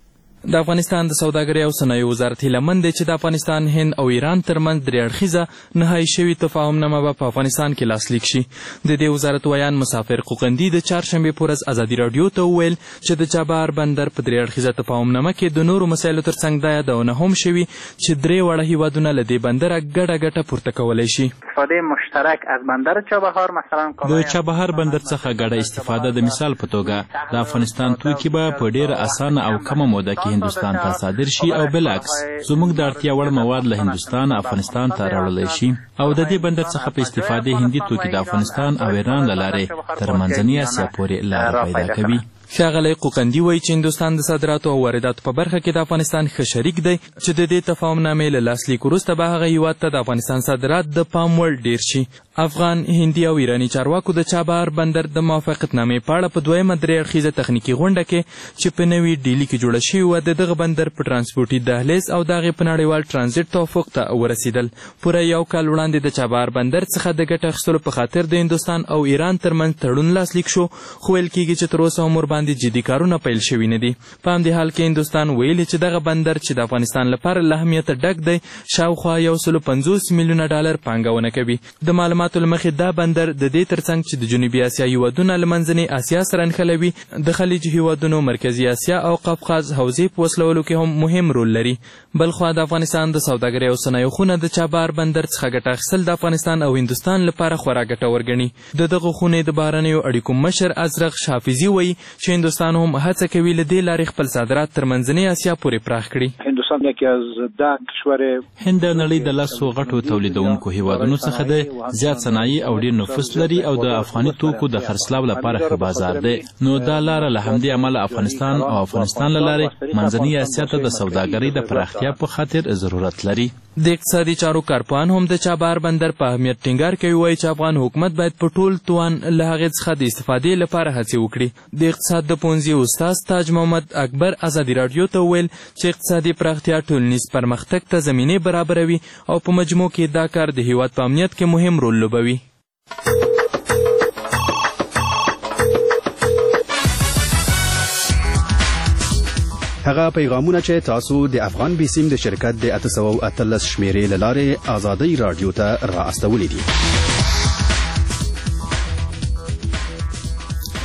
د افغانستان د سوداګرۍ او صنایعو وزارت هیله مند دی چې د افغانستان هند او ایران ترمنځ درې اړخیزه نهایي شوي تفاهمنامه به په افغانستان کې لاسلیک شي. د دې وزارت ویان مسافر قوقندي د چهارشنبې په ورځ ازادي راډیو ته وویل چې د چابهار بندر په درې اړخیزه تفاهمنامه کې د نورو مسایلو ترڅنګ دا یادونه هم شوي چې درې واړه هیوادونه له دې بندره ګډه ګټه پورته کولی شي. استفاده مشترک از بندر چابهار مثلا د چابهار بندر څخه ګډه استفاده د مثال په توګه د افغانستان توکي به په ډېره اسانه او کمه موده کې هندوستان ته صادر شي او بالعکس زموږ د اړتیا وړ مواد له هندوستان افغانستان ته راوړلی شي او د دې بندر څخه په استفادې هندي توکي د افغانستان او ایران له لارې تر منځنۍ اسیا پورې لاره پیدا کوي. ښاغلی قوقندي وایي چې هندوستان د صادراتو او وارداتو په برخه کې د افغانستان ښه شریک دی چې د دې تفاهمنامې له لاسلیک وروسته به هغه هیواد ته د افغانستان صادرات د پام وړ ډیر شي. افغان، هندي او ایراني چارواکو د چابهار بندر د موافقتنامې په اړه په دویمه درې اړخیزه تخنیکي غونډه کې چې په نوي ډیلي کې جوړه شوې وه د دغه بندر په ټرانسپورټي دهلیز او د هغې په نړیوال ټرانزیټ توافق ته ورسېدل. پوره یو کال وړاندې د چابهار بندر څخه د ګټه اخیستلو په خاطر د هندوستان او ایران ترمنځ تړون لاسلیک شو خو ویل کېږي چې تر اوسه هم ورباندې جدي کارونه پیل شوي نه دي. په همدې حال کې هندوستان ویلي چې دغه بندر چې د افغانستان لپاره له اهمیته ډک دی شاوخوا یو سلو پنځوس میلیونه ډالر پانګونه کوي. د معلوماتو له مخې دا بندر د دې ترڅنګ چې د جنوبي اسیا هیوادونه له منځنۍ اسیا سره نښلوي د خلیج هیوادونو مرکزي اسیا او قفقاز حوزې په وصلولو کې هم مهم رول لري. بلخوا د افغانستان د سوداګرۍ او صنایعو خونه د چابهار بندر څخه ګټه اخیستل د افغانستان او هندوستان لپاره خورا ګټور ګڼي. د دغه خونې د بهرنیو اړیکو مشر ازرق حافظي وایي چې هندوستان هم هڅه کوي له دې لارې خپل صادرات تر منځنۍ اسیا پورې پراخ کړي. هندوستان یکی از ده کشور هند د نړۍ د لسو غټو تولیدونکو هیوادونو څخه دی، زیات صنایع او ډېر نفوس لري او د افغاني توکو د خرڅلاو لپاره ښه بازار دی. نو دا لاره له همدې امله افغانستان او افغانستان له لارې منځنۍ اسیا ته د سوداګرۍ د پراختیا په خاطر ضرورت لري. د اقتصادي چارو کارپوهان هم د چابهار بندر په اهمیت ټینګار کوي. وایي چې افغان حکومت باید په ټول توان له هغې څخه د استفادې لپاره هڅې وکړي. د اقتصاد د پوهنځي استاد تاج محمد اکبر ازادي راډیو ته وویل چې اقتصادي پراختیا ټولنیز پرمختګ ته زمینې برابروي او په مجموع کې دا کار د هیواد په امنیت کې مهم رول لوبوي. هغه پیغامونه چې تاسو د افغان بیسیم د شرکت د اته سوه اتلس شمیرې له لارې ازادي راډیو ته را استولي دي.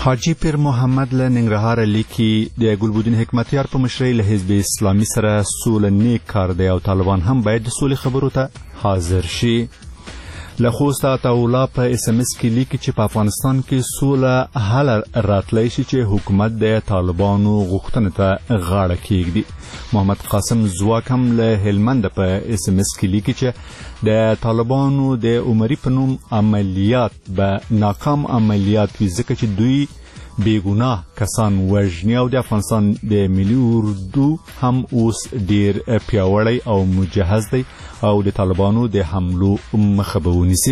حاجی پیر محمد له ننګرهار لیکي د ګلبدین حکمتیار په مشرۍ له حزب اسلامي سره سوله نیک کار دی او طالبان هم باید د سولې خبرو ته حاضر شي. له خوست عطاالله په اس ام اس کې لیکي چې په افغانستان کې سوله حل راتلی شي چې حکومت د طالبانو غوښتنې ته غاړه کېږدي. محمد قاسم زواک هم له هلمند په اس ام اس کې لیکي چې د طالبانو د عمري په نوم عملیات به ناکام عملیات وي ځکه چې دوی بیگناه کسان وژني او د افغانستان د ملي اردو هم اوس ډیر پیاوړی او مجهز دی او د طالبانو د حملو مخه به ونیسي.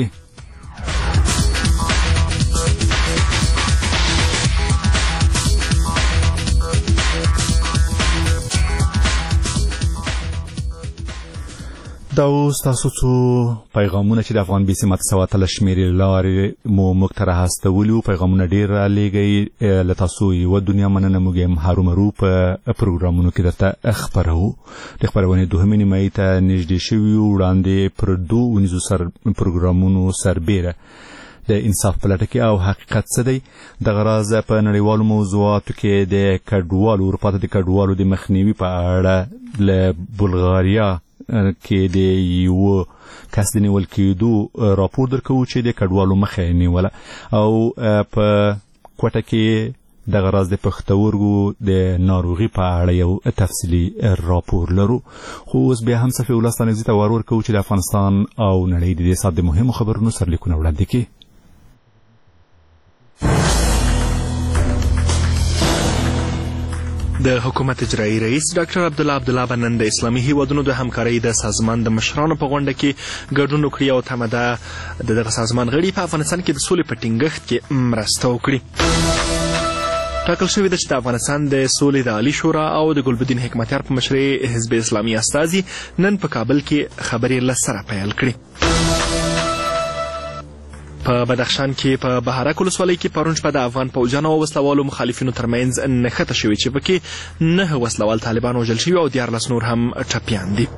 دا اوس تاسو څو پیغامونه چې د افغان بي سي ماته سواتل شمیرې لارې مو موږ ته راهستولي وو، پیغامونه ډېر رالیږئ. له تاسو یوه دنیا مننه. موږ یم هرومرو په پروګرامونو کې درته خپروو. د خپرونې دوهمې نیمایي ته نږدې شوي یو. وړاندې پر دوو اونیزو سر پروګرامونو سربیره د انصاف په لټه کې او حقیقت څه دی. دغه راز په نړیوالو موضوعاتو کې د کډوالو اروپا ته د کډوالو د مخنیوي په اړه له بلغاریا کې د یو کس د نیول کېدو راپور درکوو چې د کډوالو مخه یې نیوله او په کوټه کې دغه راز د پښتورګو د ناروغي په اړه یو تفصیلي راپور لرو. خو اوس بیا هم صفي ولس ته نږدې ته ور ورکوو چې د افغانستان او نړۍ د دې ساعت د مهمو خبرونو سرلیکونه وړاندې کړي. د حکومت اجرایی رئیس ډاکټر عبدالله عبدالله به نن د اسلامي هیوادونو د همکارۍ د سازمان د مشرانو په غونډه کې ګډون وکړي او تمه ده د دغه سازمان غړي په افغانستان کې د سولې په ټینګښت کې مرسته وکړي. ټاکل شوې ده چې د افغانستان د سولې د عالي شورا او د ګلبدین حکمتیار په مشرۍ حزب اسلامي استازي نن په کابل کې خبرې له سره پیل کړي. په بدخشان کې په بهارک ولسوالۍ کې پرون شپه د افغان پوځیانو او وسلوالو مخالفینو ترمنځ نښته شوې چې پکې نه وسلوال طالبان وژل شوي او دیارلس نور هم ټپیان دي.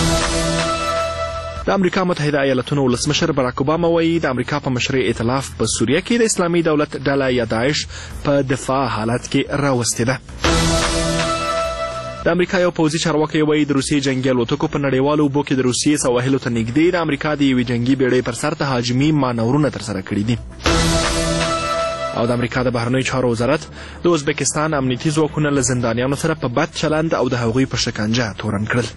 د امریکا متحده ایالتونو ولسمشر براک اوباما وایي د امریکا په مشرۍ ائتلاف په سوریه کې د اسلامي دولت ډله یا داعش په دفاع حالت کې راوستې ده. د امریکا یو پوځي چارواکی وایي د روسیې جنګي الوتکو په نړیوالو اوبو کې د روسیې سواحلو ته نږدې د امریکا د یوې جنګي بیړۍ پر سر تهاجمي مانورونه ترسره کړي دي. او د امریکا د بهرنیو چارو وزارت د ازبکستان امنیتي ځواکونه له زندانیانو سره په بد چلند او د هغوی په شکنجه تورن کړل.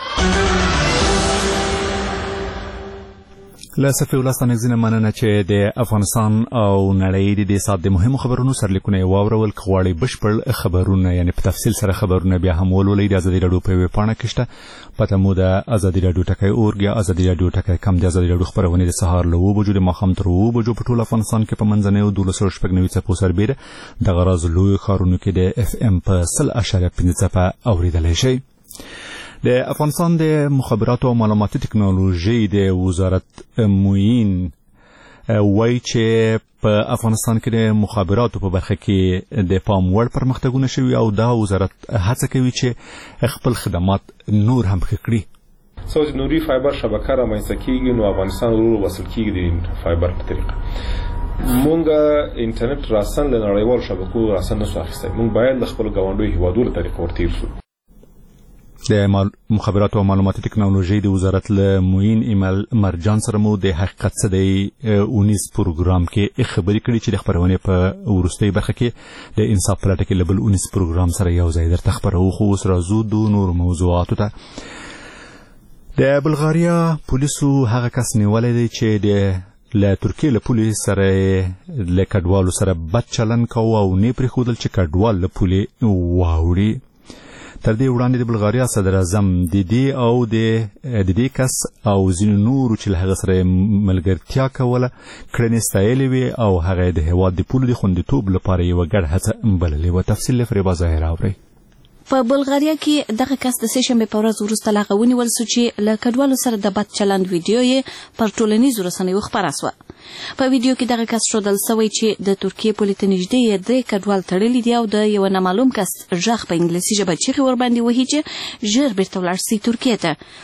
له صفي ولس ته نږدې مننه چې د افغانستان او نړۍ د دې ساعت د مهمو خبرونو سرلیکونه یې واورول. که غواړئ بشپړ خبرونه یعنې په تفصیل سره خبرونه بیا هم ولولئ د ازادي راډیو په یوې پاڼه کې شته. پته مو د ازادي راډیو ټکی اورګ یا ازادي راډیو ټکی کم. د ازادي راډیو خپرونې د سهار له اوو بجو د ماښام تر اوو بجو په ټول افغانستان کې په منځنیو دولس سوه شپږ نوي څپو سربیره دغه راز لویو ښارونو کې د اف ام په سل اشاریه پنځه څپه اورېدلی شئ. د افغانستان د مخابراتو او معلوماتي ټکنالوژي د وزارت معین وایي چې په افغانستان کې د مخابراتو په برخه کې د پام وړ پرمختګونه شوي او دا وزارت هڅه کوي چې خپل خدمات نور هم ښه کړي. څو چې نوري فایبر شبکه رامنځته کېږي نو افغانستان ورو وصل کېږي د فایبر په طریقه. مونږ انټرنیټ راسن له نړیوالو شبکو راسن نسو اخیستی. مونږ باید د خپلو ګاونډیو هیوادونو له طریقه ورتېر شو. د مخابراتو او معلوماتي ټکنالوژي د وزارت له معین ایمل مرجان سره مو د حقیقت څه دی اونیز پروګرام کې خبرې کړي چې د خپرونې په وروستۍ برخه کې د انصاف په لټه کې له بل اونیز پروګرام سره یو ځای درته خپروو. خو اوس راځو د نورو موضوعاتو ته. د بلغاریا پولیسو هغه کس نیولی دی چې د له ترکیې له پولې سره له کډوالو سره بد چلند کوه او نه پرېښودل چې کډوال له پولې واوړي. تر دې وړاندې د بلغاریا صدر اعظم د دې او د دې کس او ځینو نورو چې له هغه سره ملګرتیا کوله کړنې ستایلې وې او هغه د هېواد د پولو د خوندیتوب لپاره یوه ګډه هڅه بللې وه. تفصیل له فریبا ظاهر اورئ. په بلغاریا کې دغه کس د سه شنبې په ورځ وروسته له هغه ونیول سو چې له کډوالو سره د بد چلند ویډیو یې پر ټولنیزو رسنیو خپره سوه. په ویډیو کې دغه کس ښودل سوی چې د ترکیې پولې ته نږدې یې درې کډوال تړلي دي او د یوه نامعلوم کس غږ په انګلیسي ژبه چیغې ورباندې وهي چې ژر بیرته ولاړ سي ترکیې ته.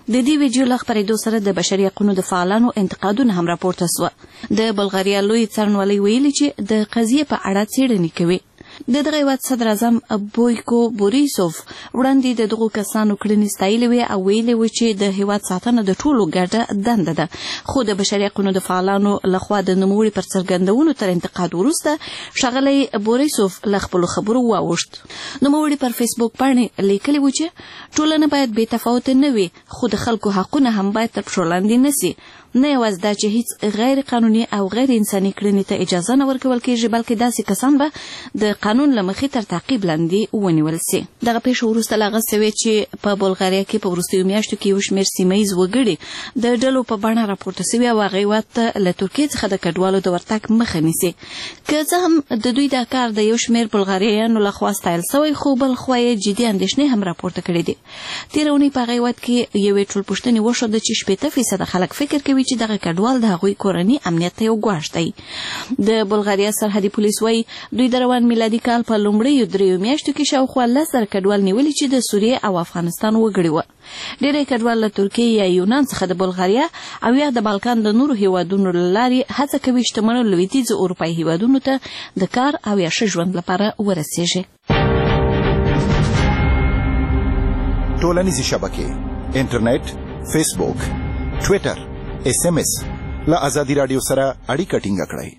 د دې ویډیو له خپرېدو سره د بشري حقوقو د فعالانو انتقادونه هم راپورته سوه. د بلغاریا لوی څارنوالۍ ویلي چې د قضیې په اړه څېړنې کوي. د دغه هېواد صدر اعظم بویکو بوریسوف وړاندې د دغو کسانو کړنې ستایلې وې او ویلي و چې د هېواد ساتنه د ټولو ګډه دنده ده، خو د بشري حقوقو د فعالانو لخوا د نوموړي پر څرګندونو تر انتقاد وروسته ښاغلی بوریسوف له خپلو خبرو واوښت. نوموړي پر فیسبوک باندې لیکلي و چې ټولنه باید بې تفاوته نه وي، خو د خلکو حقونه هم باید تر پښو لاندې نه سي. نه یوازې دا چې هیڅ غیر قانوني او غیر انساني کړنې ته اجازه نه ورکول کېږي، بلکې داسې کسان به د قانون له مخې تر تعقیب لاندې ونیول سي. دغه پیښه وروسته له هغه څه چې په بلغاریا کې په وروستیو میاشتو کې یو شمېر سیمه ییز وګړي د ډلو په بڼه راپورته سوي او هغه هېواد ته له ترکیې څخه د کډوالو د ورتګ مخه نیسي. که څه هم د دوی دا کار د یو شمېر بلغاریایانو لخوا ستایل سوی، خو بل خوا یې جدي اندېښنې هم راپورته کړې دي. تېره اونۍ په هغه هېواد کې یوې ټولپوښتنې وښوده چې شپېته فیصده خلک فکر کوي چې دغه کډوال د هغوی کورني امنیت ته یو ګواښ دی. د بلغاریا سرحدي پولیس وایي دوی د روان میلادي کال په لومړیو دریو میاشتو کې شاوخوا لس زره کډوال نیولي چې د سوریې او افغانستان وګړي وو. ډېری کډوال له ترکیې یا یونان څخه د بلغاریا او یا د بالکان د نورو هیوادونو له لارې هڅه کوي شتمنو لویدیځو اروپایي هیوادونو ته د کار او یا ښه ژوند لپاره ورسیږي. ټولنیزې شبکې، انټرنیټ، فیسبوک، ټویټر، ایس ایم ایس له ازادي راډیو سره اړیکه ټینګه کړئ.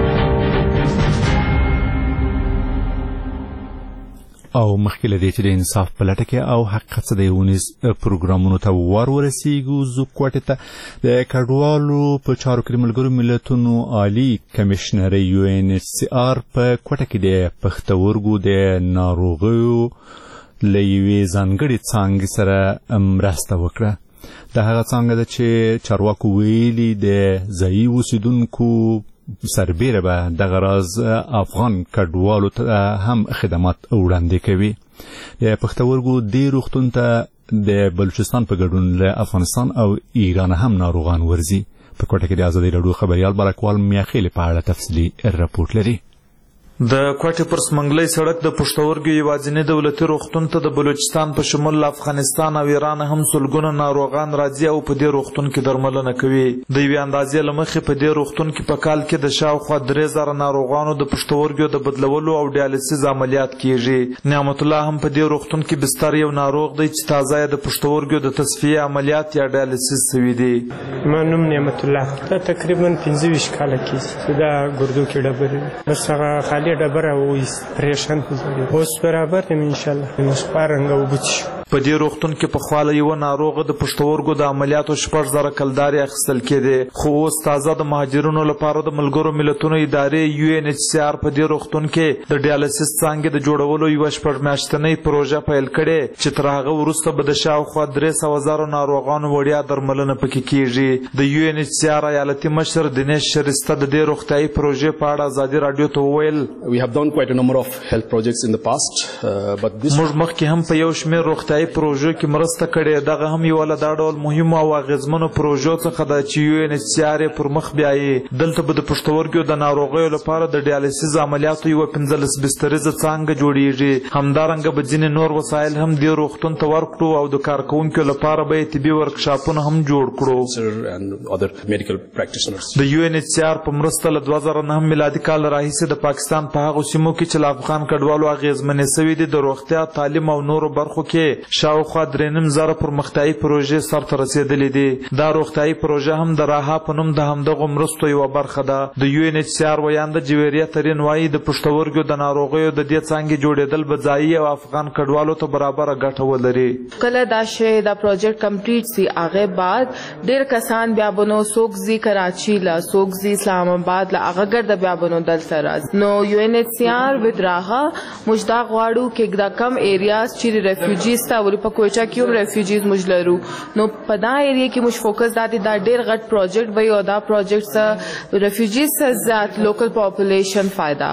او مخکې له دې چې د انصاف په لټه کې او حقیقت څه دی ونیز پروګرامونو ته ور ورسیږو، زه کوټې ته د کډوالو په چارو کې د ملګرو ملتونو عالي کمیشنرۍ یو این ایچ سی آر په کوټه کې د پښتورګو د ناروغیو له یوې ځانګړې څانګې سره مرسته وکړه. د هغه څانګه ده چې چارواکو ویلي د ځایي اوسیدونکو سربیره به دغه راز افغان کډوالو ته هم خدمات وړاندې کوي. د پښتورګو دې روغتون ته د بلوچستان په ګډون له افغانستان او ایران هم ناروغان ورځي. په کوټه کې د ازادي راډیو خبریال برکوال میاخیل په اړه تفصیلي رپورټ لري. د کوټې پر سمنګلۍ سړک د پښتورګو یوازینی دولتي روغتون ته د بلوچستان په شمول افغانستان او ایران هم سلګونه ناروغان راځي او په دې روغتون کې درملنه کوي. د یوې اندازې له مخې په دې روغتون کې په کال کې د شاوخوا درې زره ناروغانو د پښتورګو د بدلولو او ډیالسیس عملیات کیږي. نعمت الله هم په دې روغتون کې بستر یو ناروغ دی چې تازه یې د پښتورګو د تصفیې عملیات یا ډیالسیس شوی دی. ما نوم نعمت الله، دا تقریبا پنځه ویشت کاله کېږي دا ګردو کې ډبرې بس هغه خالي ډبره وایست پریشن اوس برابر یم انشاءالله اوس پارنګ وبچ. په دې روغتون کې په خواله یو ناروغه د پښتورګو د عملیاتو شپږ زره کلدارې اخیستل کېدې، خو اوس تازه د مهاجرینو لپاره د ملګرو ملتونو ادارې یو این ایچ سی آر په دې روغتون کې د ډیالسیس څانګې د جوړولو یوه شپږ میاشتنۍ پروژه پیل کړې چې تر هغه وروسته به د شاوخوا درې سوه زرو ناروغانو وړیا درملنه پکې کېږي. د یو این ایچ سی آر ایالتي مشر دنیش شریسته د دې روغتیایي پروژې په اړه ازادي راډیو ته وویل موږ مخکې هم په یو شمېر روغتیایي پروژو کې مرسته کړې. دغه هم یو له دا ډول مهمو او اغیزمنو پروژو څخه ده چې یو این ایچ سی آر یې پر مخ بیایي. دلته به د پښتورګو د ناروغیو لپاره د ډیالسیس عملیاتو یوه پنځلس بستریزه څانګه جوړیږي. همدارنګه به ځینې نور وسایل هم دې روغتون ته ورکړو او د کارکوونکو لپاره به یې طبي ورکشاپونه هم جوړ کړو. د یو این ایچ سی آر په مرسته له دوه زره نهم میلادي کال راهیسې د پاکستان په هغو سیمو کې چې له افغان کډوالو اغیزمنې سوي دي د روغتیا، تعلیم او نورو برخو کې شاوخوا درې نیم زره پرمختیایي پروژې سرته رسېدلې دي. دا روغتیایي پروژه هم د راها په نوم د همدغو مرستو یوه برخه ده. د یو این ایچ سی آر ویانده جویریه ترین وایي د پښتورګو د ناروغیو د دې څانګې جوړېدل به ځایي او افغان کډوالو ته برابره ګټه ولري. کله دا شی دا پروجیکټ کمپلیټ سي هغه بعد ډېر کسان بیا بنو څوک ځي کراچي له، څوک ځي اسلام آباد له، هغه ګرده بیا بنو دلته راځي. نو یو این ایچ سی آر وذ راها موږ دا غواړو چې دا کم ایریاز چې ریفیوجیز ته ولې په کوچا کې هم ریفیوجیز موږ لرو، نو په دا ایریا کې موږ فوکس دا دی دا ډېر غټ پروجیکټ وي او دا پروجیکټ سره ریفیوجیز سره زیات لوکل پاپولیشن فائدہ اخلي.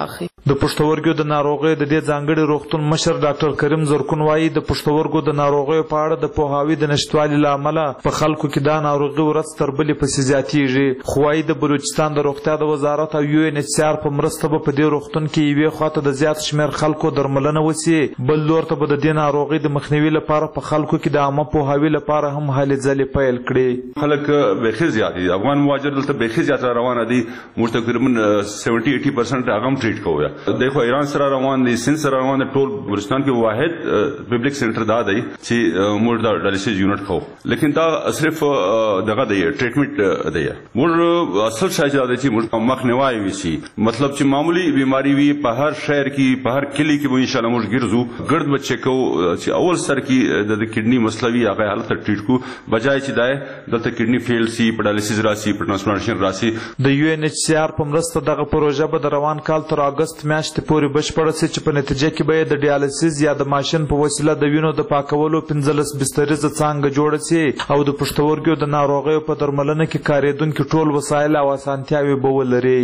د پښتورګو د ناروغیو د دې ځانګړي روغتون مشر ډاکټر کریم زرکون وایي د پښتورګو د ناروغیو په اړه د پوهاوي د نشتوالي له امله په خلکو کې دا ناروغي ورځ تر بلې پسې زیاتېږي. خو وایي د بلوچستان د روغتیا د وزارت او یو ان ایچ سی آر په مرسته به په دې روغتون کې یوې خواته د زیات شمېر خلکو درملنه وسي، بل لور ته به د دې ناروغۍ د مخنیوي لپاره په خلکو کې د عامه پوهاوي لپاره هم هلې ځلې پیل کړي. خلک بیخي زیات دي، افغان مهاجر دلته بیخي زیات روانه دي، موږ تقریبا سبعین ایټي پرسنټ هغه هم ټریټ کوو. دغه ایران سره روان دي، سند سره روان دي، ټول بلوچستان کې واحد پبلک سنټر دا دی چې موږ د ډایلیسیس یونټ کوو، لیکن دا صرف دغه دی ټریټمنټ دی. موږ اصل شای دا دی چې موږ مخنیوي وشي، مطلب چې معمولی بیماری وي په هر شهر کې په هر کلی کې به ان شاء الله موږ ګرځو ګرد بچ کو چې اول سر کې د کډنی مسله وي هغه حالت ټریټ کو بجای چې دا دلته کډنی فیل سی په ډایلیسیس راسي په ټرانسپلانټیشن راسي. د یو ان ایچ سی آر په مرسته دغه پروژه به د روان کال تر اگست میاشتې پورې بشپړه شي چې په نتیجه کې به د ډیالیسیس یا د ماشین په وسیله د وینو د پاکولو پنځلس بستریزه څانګه جوړه شي او د پښتورګو د ناروغیو په درملنه کې کارېدونکي ټول وسایل او اسانتیاوې به ولري.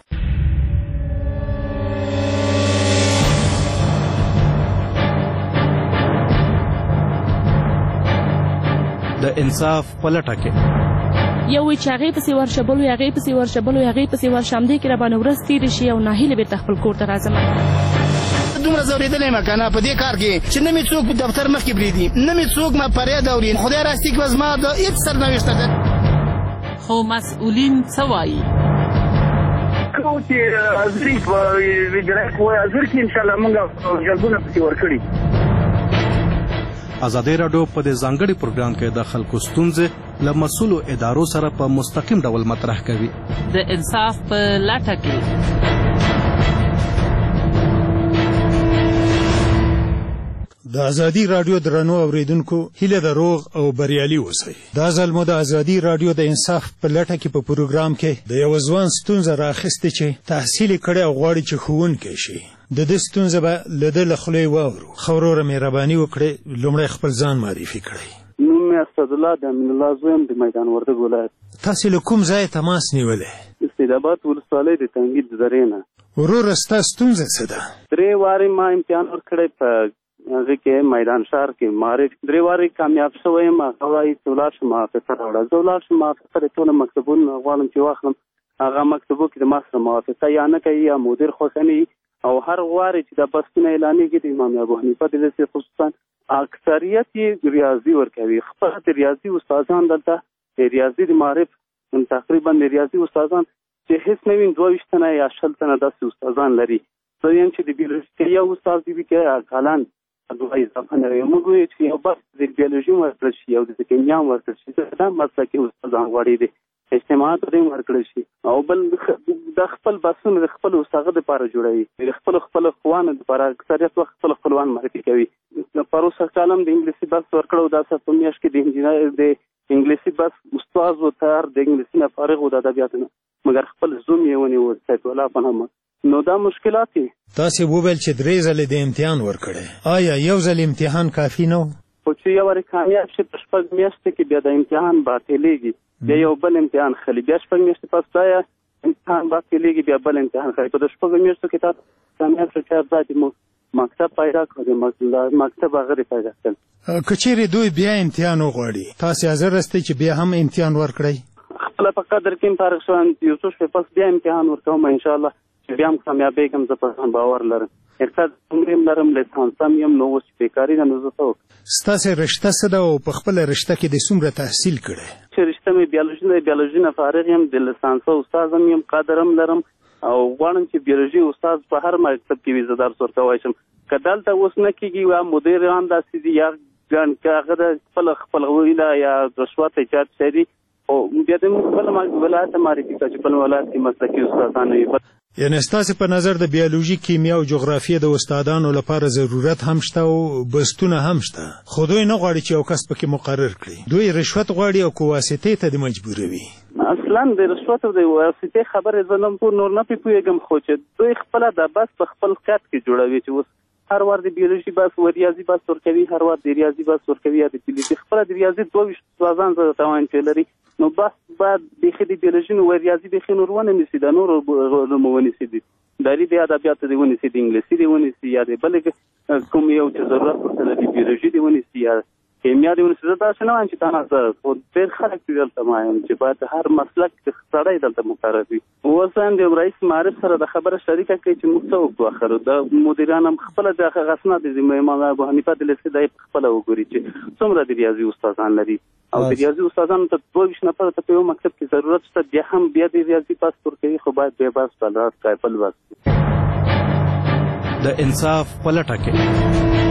د انصاف په لټه کې یو وی چې هغې پسې ورشه بل وی هغې پسې ورشه بل وی هغې پسې ورشه همدې کې راباندې ورځ تېرې شي او ناهیلې بېرته خپل کور ته راځم. دومره ځورېدلی یم که نه په دې کار کې چې نه مې څوک په دفتر مخکې پرېږدي، نه مې څوک ما فریاد اوري. خدای راستي که زما د هېڅ سرنوشته ده. خو مسؤلین څه وایي؟ کوم چې حاضري په وجرایت وایي حاضر کړي انشاءالله موږ جلبونه پسې ورکړي. ازادي راډیو په دې ځانګړي پروګرام کې د خلکو ستونزې له مسؤلو ادارو سره په مستقیم ډول مطرح کوي. د انصاف په لټه کې د ازادي راډیو درنو اوریدونکو هیله د روغ او بریالي اوسئ. دا ځل مو د ازادي راډیو د انصاف په لټه کې په پروګرام کې د یو ځوان ستونزه راخیستې چې تحصیل کړي او غواړي چې ښوونکی شي. د دې ستونزه به له ده له خولې واورو. ښه وروره مهرباني وکړئ لومړی خپل ځان معرفي کړئ. نوم مې اسدالله د امین الله زوی یم د میدان وردګ ولایت. تاسې له کوم ځایه تماس نیولی؟ استعدابات ولسوالۍ د تنګیر د درې نه. وروره ستا ستونزه څه ده؟ درې وارې ما امتحان ورکړی په هغه کې میدان ښار کې معرف درې وارې کامیاب شوی یم. هغه وایي چې ولاړ شم محافظه راوړه. زه ولاړ شم محافظه د ټوله مکتبونه غواړم چې واخلم. هغه مکتبو کې د ما سره محافظه یا نه کوي یا مدیر خوښوي او هر غواړي چې د بسونه اعلانېږي د امام ابو حنیفه د لیسې خصوصا اکثریت یې ریاضي ورکوي. خپله د ریاضي استادان دلته د ریاضي د معرف تقریبا د ریاضي استادان چې هیڅ نه وي دوه ویشت تنه یا شل تنه داسې استادان لري. زه یم چې د بیولوژي کې یو استاد دی کې کالان دوه اضافه نه وي. موږ وایو چې یو بس د بیولوژي ورکړل شي او د کیمیا ورکړل شي. دا مسلکي استادان غواړي دي اجتماعات دې ورکړل شي او بل د خپل بسونه د خپل استاغه لپاره جوړوي. د خپل خپل خوانو لپاره اکثریت وخت خپل خپلوان معرفي کوي. پروسه کالم د انګلیسي بس ورکړو دا څه په میاشت کې د انجینر د انګلیسي بس استاد و تر د انګلیسي نه فارغ و د ادبیات نه مګر خپل زوم یې ونیو سید الله په نامه. نو دا مشکلات دي. تاسې وویل چې درې ځلې د امتحان ورکړی. آیا یو ځل امتحان کافي نه و؟ خو چې یو وارې کامیاب شي په شپږ میاشتې کې بیا د امتحان باطلېږي. بیا یو بل امتحان خلی بیا شپږ میاشتې پس دا امتحان باطلېږي بیا بل امتحان خلی. په د شپږو میاشتو کې تا کامیاب شو چې ځای مو مکتب پیدا کړو. مکتب هغه پیدا کړل. که چیرې دوی بیا امتحان وغواړي تاسې حاضر یاستئ چې بیا هم امتحان ورکړئ؟ خپله په قدر کې فارغ شوم یو څو شپې پس بیا امتحان ورکوم انشاءالله چې بیا هم کامیابېږم. زه په ځان باور لرم. ارتد عمرې هم لرم لیسانس هم یم. نو اوس بېکاري ده نو زه څه وکړم؟ ستاسې رشته څه ده او په خپله رشته کې د څومره تحصیل کړی؟ چې رشته مې بیولوژي ده. بیولوژي نه فارغ یم. د لیسانس استاد هم یم. قدر هم لرم او غواړم چې بیولوژي استاد په هر مکتب کې وي زه درس ورکولی شم. که دلته اوس نه کېږي یا مدیران داسې دي یا که هغه د خپله خپلوي ده یا رشوت ایجاد شوي او بیا د موږ بل ولایت معرفي کړه چې بل ولایت کې مسلکي استادان وي. یعنې ستاسې په نظر د بیولوژي کیمیا او جغرافیې د استادانو لپاره ضرورت هم شته او بستونه هم شته خو دوی نه غواړي چې یو کس پکې مقرر کړي. دوی رشوت غواړي او که واسطې ته د مجبوروي. اصلا د رشوت او د واسطې خبرې زه نه نور نه پې پوهېږم خو چې دوی خپله د بس په خپل کټ کې جوړوي چې اوس هر وار د بیولوژي بس و ریاضي بس ورکوي هر وار د ریاضي بس ورکوي یا د بیولوژي خپله د ریاضي دوه ویشت استادان زه ته وایم چې لري نو بس باید بیخي د بیولوژي نو ریاضي بیخي نور ونه نیسي د نورو علومو ونیسي دي داري د ادبیات دی ونیسي د انګلیسي دی ونیسي یا د بل کوم یو چې ضرورت ورته د بیولوژي دی ونیسي یا کیمیا دی ونیسي. دا څه نه وایم چې دا نه خو ډېر خلک دي دلته ما یم چې باید هر مسلک سړی دلته مقرر وي. اوس هم د رئیس معارف سره د خبره شریکه کوي چې موږ څه وکړو. اخر د مدیران هم خپله د هغه اسناد دي امام ابو حنیفه د لیسې دی خپله وګوري چې څومره د ریاضي استادان لري او د ریاضي استادانو ته دوه ویشت نفره ته په یو مکتب کې ضرورت شته. بیا هم بیا د ریاضي پاس ورکوي خو باید بیا بس بلراس قایپل بس د انصاف په لټه کې.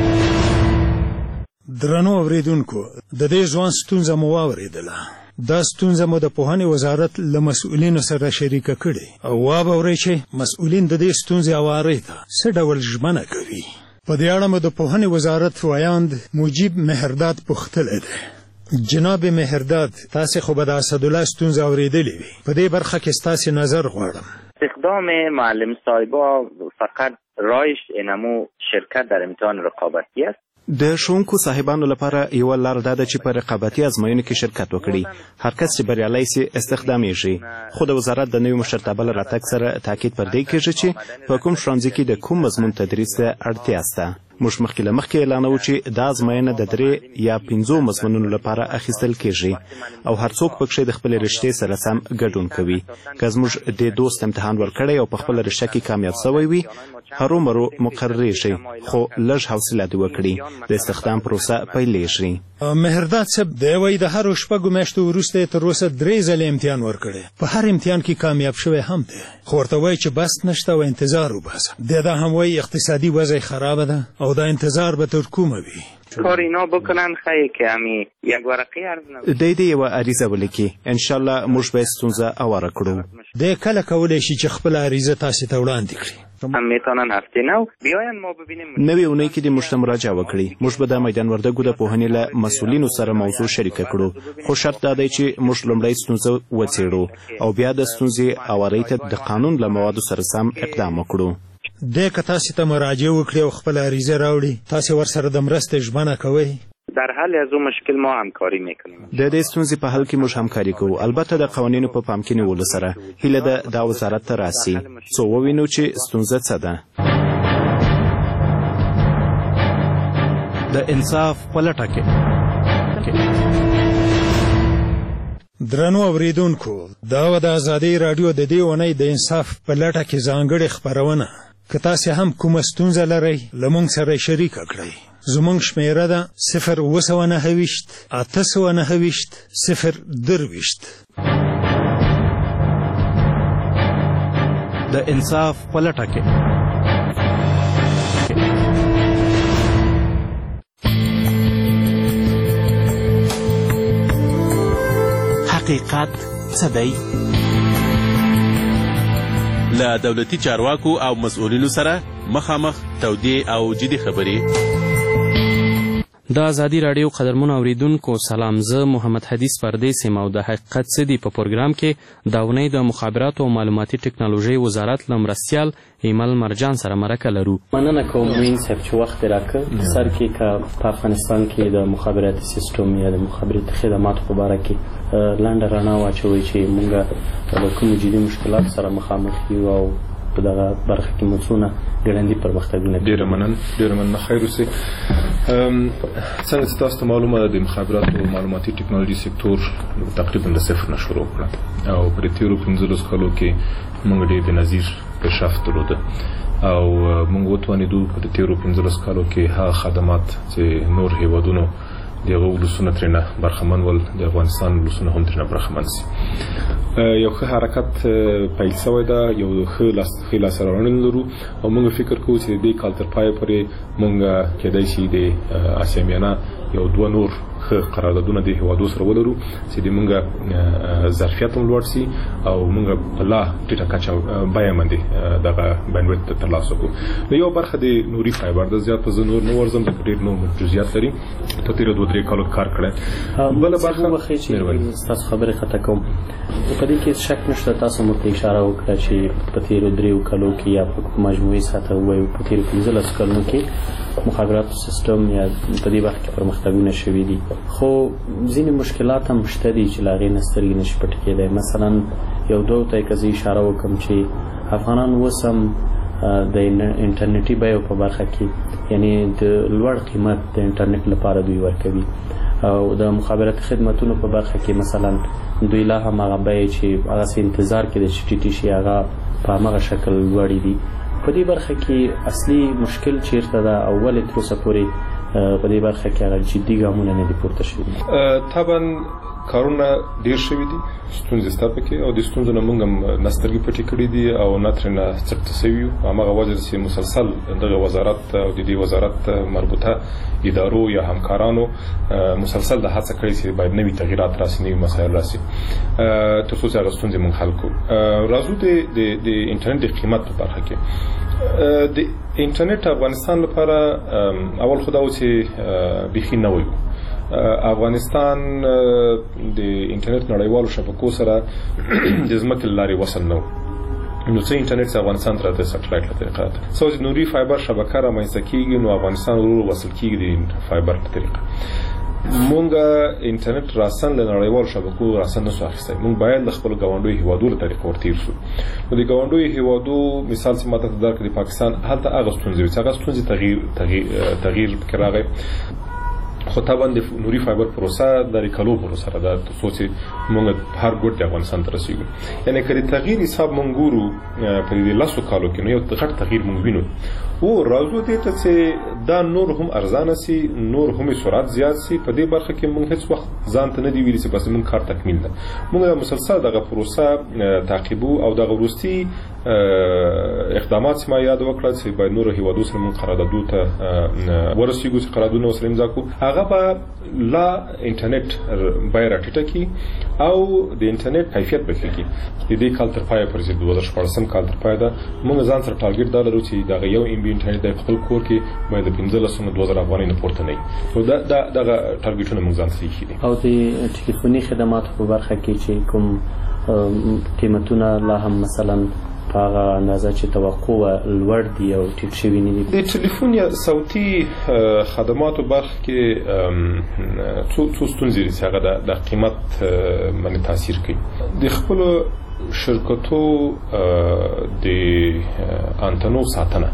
درنو اوریدونکو د دې ځوان ستونزه مو واورېدله. دا ستونزه مو د پوهنې وزارت له مسؤلینو سره شریکه کړې او واورئ چې مسؤلین د دې ستونزې هوارۍ ته څه ډول ژمنه کوي. په دې اړه مو د پوهنې وزارت وایاند مجیب مهرداد پوښتلی دی. جناب مهرداد، تاسې خو به د اسدالله ستونزه اورېدلې وي. په دې برخه کې ستاسې نظر غواړم. استخدام معلم صاحبا فقط رایش انمو شرکت در امتحان رقابتی است. د ښوونکو صاحبانو لپاره یوه لار دا ده چې په رقابتي ازموینو کې شرکت وکړي. هر کس چې بریالی سي استخدامیږي. خو د وزارت د نوي مشرتابه له راتګ سره تاکید پر دې کېږي چې په کوم ښوونځي کې د کوم مضمون تدریس ته اړتیا شته. موږ مخکې له مخکې اعلانوو چې دا ازموینه د درې یا پنځو مضمونونو لپاره اخیستل کېږي او هر څوک پکښې د خپلې رشتې سره سم ګډون کوي. که زموږ د دوست امتحان ورکړی او په خپله رشته کې کامیاب سوی وي هرومرو مقرریږي، خو لږ حوصله دې وکړي، د استخدام پروسه پیلیږي. مهرداد صاحب دی وایي د هرو شپږو میاشتو وروسته یې تر اوسه درې ځلې امتحان ورکړی. په هر امتحان کې کامیاب شوی هم دی، خو ورته وایي چې بس نشته او انتظار وباسه. دی دا هم وایي اقتصادي وضع خرابه ده او دا انتظار به تر کومه وي. کار اینا بکنن خیلی که همی یک ورقی عرض نمید. دی دی یوه عریضه ولیکي. انشاءالله موږ به ستونزه هواره کړو. دی کله کولی شي چې خپله عریضه تاسې ته وړاندې کړي. هم میتونن هفته نو بیاین ما ببینیم. نوې اونۍ کې دې موږ ته مراجعه وکړي. موږ به د میدان وردګو د پوهنې له مسؤلینو سره موضوع شریکه کړو، خو شرط دا دی چې موږ لومړی ستونزه وڅېړو او بیا د ستونزې هوارۍ ته د قانون له موادو سره سم اقدام وکړو. دی که تاسې ته مراجعه وکړي او خپله عریضه راوړي، تاسې ورسره د مرستې ژمنه کوئ؟ در حل از اون مشکل ما همکاری میکنیم. د دې ستونزې په حل کې موږ همکاري کوو، البته د قوانینو په پام کې نیولو سره. هیله ده دا وزارت ته راسي څو ووینو چې ستونزه څه ده. د انصاف په لټه کې. درنو اوریدونکو، دا و د ازادۍ راډیو د دې اونۍ د انصاف په لټه کې ځانګړې خپرونه. که تاسې هم کومه ستونزه لرئ له موږ سره یې شریکه کړئ. زموږ شمیره ده صفر اوه سوه نهه ویشت اته سوه نهه ویشت صفر درویشت. د انصاف په لټه کې. حقیقت څه دی؟ له دولتي چارواکو او مسؤلینو سره مخامخ تودې او جدي خبرې. د ازادي راډیو قدرمنو اوریدونکو سلام، زه محمد حدیث پردیس یم او د حقیقت څه دی په پروګرام کې د اونۍ د مخابراتو او معلوماتي ټکنالوژۍ وزارت له مرستیال ایمل مرجان سره مرکه لرو. مننه کوم موین صاحب چې وخت راکړ. سر کې که په افغانستان کې د مخابراتي سیستم یا د مخابراتي خدماتو په باره کې لنډه رڼا واچوئ چې موږ له کومو جدي مشکلاتو سره مخامخ یو او په دغه برخه کې مڅونه ګړندي پرمختګونه. ډېره مننه ډېره مننه. خیر اوسئ. څنګه چې تاسو ته معلومه ده د مخابراتو او معلوماتي ټکنالوژي سکتور تقریبا له صفر نه شروع کړه او په تیرو پنځلسو کالو کې موږ ډېر بېنظیر پیشرفت درلوده او موږ وتوانېدو په تیرو پنځلسو کالو کې هغه خدمات چې نور هېوادونو د هغه ولسونه ترېنه برخمن ول، د افغانستان ولسونه هم ترېنه برخمن سي. یو ښه حرکت پیل شوی ده، یو ښه لاسته راوړنې لرو او موږ فکر کوو چې د دې کال تر پایه پورې موږ کېدای شي د اسیا میانه یو دوه نور ښه قراردادونه د هېوادو سره ولرو چې د موږ ظرفیت هم لوړ سي او موږ په لا ټیټه کچه بیه باندې دغه بینډویډ ترلاسه کړو. نو یوه برخه د نوري فایبر ده، زیات په زه نور نه ورځم ځکه ډېر نور جزئیات لري، په تېرو دوه درې کالو کار کړی. بله برخه وښیي چې ستاسو خبرې خطا کوم، په دې کې شک نشته. تاسو موږ ته اشاره وکړه چې په تېرو دریو کالو کې یا په مجموعي سطحه ووایو په تېرو پنځلسو کلونو کې مخابراتو سیستم یا په دې برخه کې پرمختګونه شوي دي، خو ځینې مشکلات هم شته دي چې له هغې نه سترګې نشي پټې کېدی. مثلا یو دوو ته یې که زه اشاره وکړم چې افغانان اوس هم د انټرنیټي بیو په برخه کې یعنی د لوړ قیمت د انټرنیټ لپاره دوی ورکوي او د مخابراتي خدماتونو په برخه کې مثلا دوی لا هم هغه بیې چې هغسې انتظار کې د چې ټیټې شي هغه په همغه شکل لوړې دي. په دې برخه کې اصلي مشکل چیرته ده او ولې تر اوسه پورې په دې برخه کې هغه جدي ګامونه نه دي پورته شوي؟ طبعا کارونه ډیر شوي دي، ستونزې سته پکې او د ستونزو نه موږ هم نه سترګې پټې کړي دي او نه ترېنه څټ سوي یو. همغه وجه چې مسلسل دغه وزارت او د دې وزارت مربوطه ادارو یا همکارانو مسلسل د هڅه کړې چې باید نوي تغییرات راسي، نوي مسایل راسي تر څو چې هغه ستونزې موږ حل کړو. راځو د انټرنیټ د قیمت په برخه کې. د انټرنیټ افغانستان لپاره اول خو دا و چې بیخي نوی و. افغانستان د انټرنیټ نړیوالو شبکو سره د ځمکې له لارې وصل نه و، نو څه انټرنیټ افغانستان ته د سټلایټ له طریقه ده. څو چې نوري فایبر شبکه رامنځته کیږي نو افغانستان ورو وصل کیږي د فایبر په طریقه. مونږ انټرنیټ راسن له نړیوالو شبکو راسن نشو اخیستی، مونږ باید له خپلو ګاونډیو هیوادو له طریقه ورتیر شو. نو د ګاونډیو هیوادو مثال چې ماته درکړي د پاکستان هلته هغه ستونزې وې چې هغه ستونزې تغییر تغییر پکې راغی. خو طبعا د نوري فایبر پروسه د ریکالو پروسه ده تر څو چې موږ هر ګوټ د افغانستان ته رسیږو. یعنې که د تغییر حساب موږ ګورو په دې لسو کالو کې نو یو غټ تغییر موږ وینو. او راځو دې ته چې دا نور هم ارزانه سي، نور هم سرعت زیات سي. په دې برخه کې موږ هیڅ وخت ځان ته نه دی ویلي چې بس موږ کار تکمیل ده. موږ مسلسل دغه پروسه تعقیبو او دغه وروستي اقدامات چې ما یاد وکړل چې باید نور هیوادو سره موږ قراردادو ته ورسیږو چې قراردادونه ورسره امضا کړو. هغه به لا انټرنیټ بیه راټیټه کړي او د انټرنیټ کیفیت به ښه کړي. د دې کال تر پایه پورې چې دوه زره شپاړسم کال تر پایه ده موږ ځان سره ټارګټ دا لرو چې دغه یو ام بي انټرنیټ د خپل کور کې باید د پنځلسو نه دوه زره افغانۍ نه پورته نه وي. نو دغه ټارګټونه موږ ځان سره ایښي دي. او د ټلیفوني خدماتو په برخه کې چې کوم قیمتونه لا هم مثلا په هغه اندازه چې توقع وه لوړ دي او ټیټ شوي نه دي. د ټلیفون یا صوتي خدماتو برخه کې څو څو ستونزې دي چې هغه د قیمت باندې تاثیر کوي. د خپلو شرکتو د انتنو ساتنه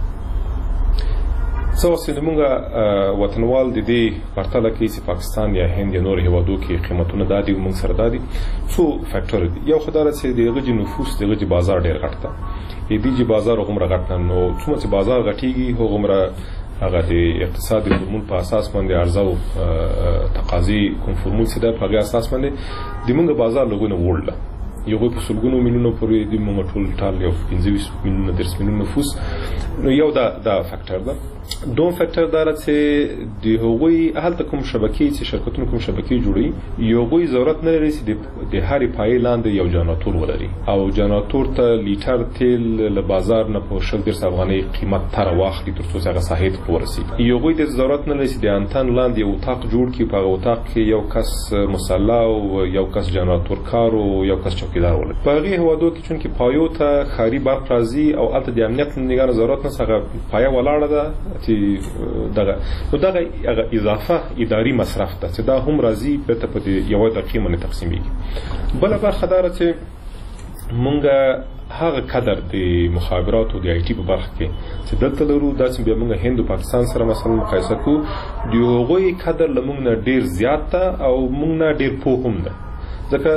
څه وخت چې موږ وطنوال د دې پرتله کوي چې پاکستان یا هند یا نور هیوادو کې قیمتونه دا دي او موږ سره دا دي. څو فیکټور دي. یو خو دا ده چې د هغه چې نفوس د هغه چې بازار ډېر غټ ده. د دې چې بازار هغومره غټ نه، نو څومره چې بازار غټېږي هغومره هغه د اقتصادي فورمول په اساس باندې عرضه او تقاضي کوم فورمول چې ده په هغې اساس باندې د موږ بازار لږونه وړ ده. یو په سلګونو میلیونو پورې د موږ ټول ټال یو پنځه ویشت میلیونه درس میلیون نفوس. نو یو دا دا فیکټر ده. دوم فیکټر دا چې د هغوی هلته کوم شبکې چې شرکتونو کوم شبکې جوړوي یو هغوی ضرورت نه لري چې د هرې پایې لاندې یو جنراتور ولري او جنراتور ته لیټر تیل له بازار نه په شل دېرش افغانۍ قیمت تره واخلي تر څو چې هغه ساحې ته ورسېږي. یو هغوی د ضرورت نه لري چې د انتن لاندې یو اتاق جوړ کړي، په هغه اتاق کې یو کس مسلح او یو کس جنراتور کار او یو کس چوکیدار ولري. په هغې هېوادو کې چونکې پایو ته ښاري برق راځي او هلته د امنیت له نګاه نه ضرورت نشته، هغه پایه ولاړه ده چې دغه نو دغه اضافه اداري مصرف ده چې دا هم راځي بیرته په یوه دقیقې باندې تقسیمیږي. بله برخه دا ده چې مونږ هغه قدر د مخابراتو د آی ټي په برخه کې چې دلته لرو دا چې بیا مونږ هند او پاکستان سره مثلا مقایسه کوو د هغوی قدر له مونږ نه ډېر زیات ده او مونږ نه ډېر پوه هم ده. ځکه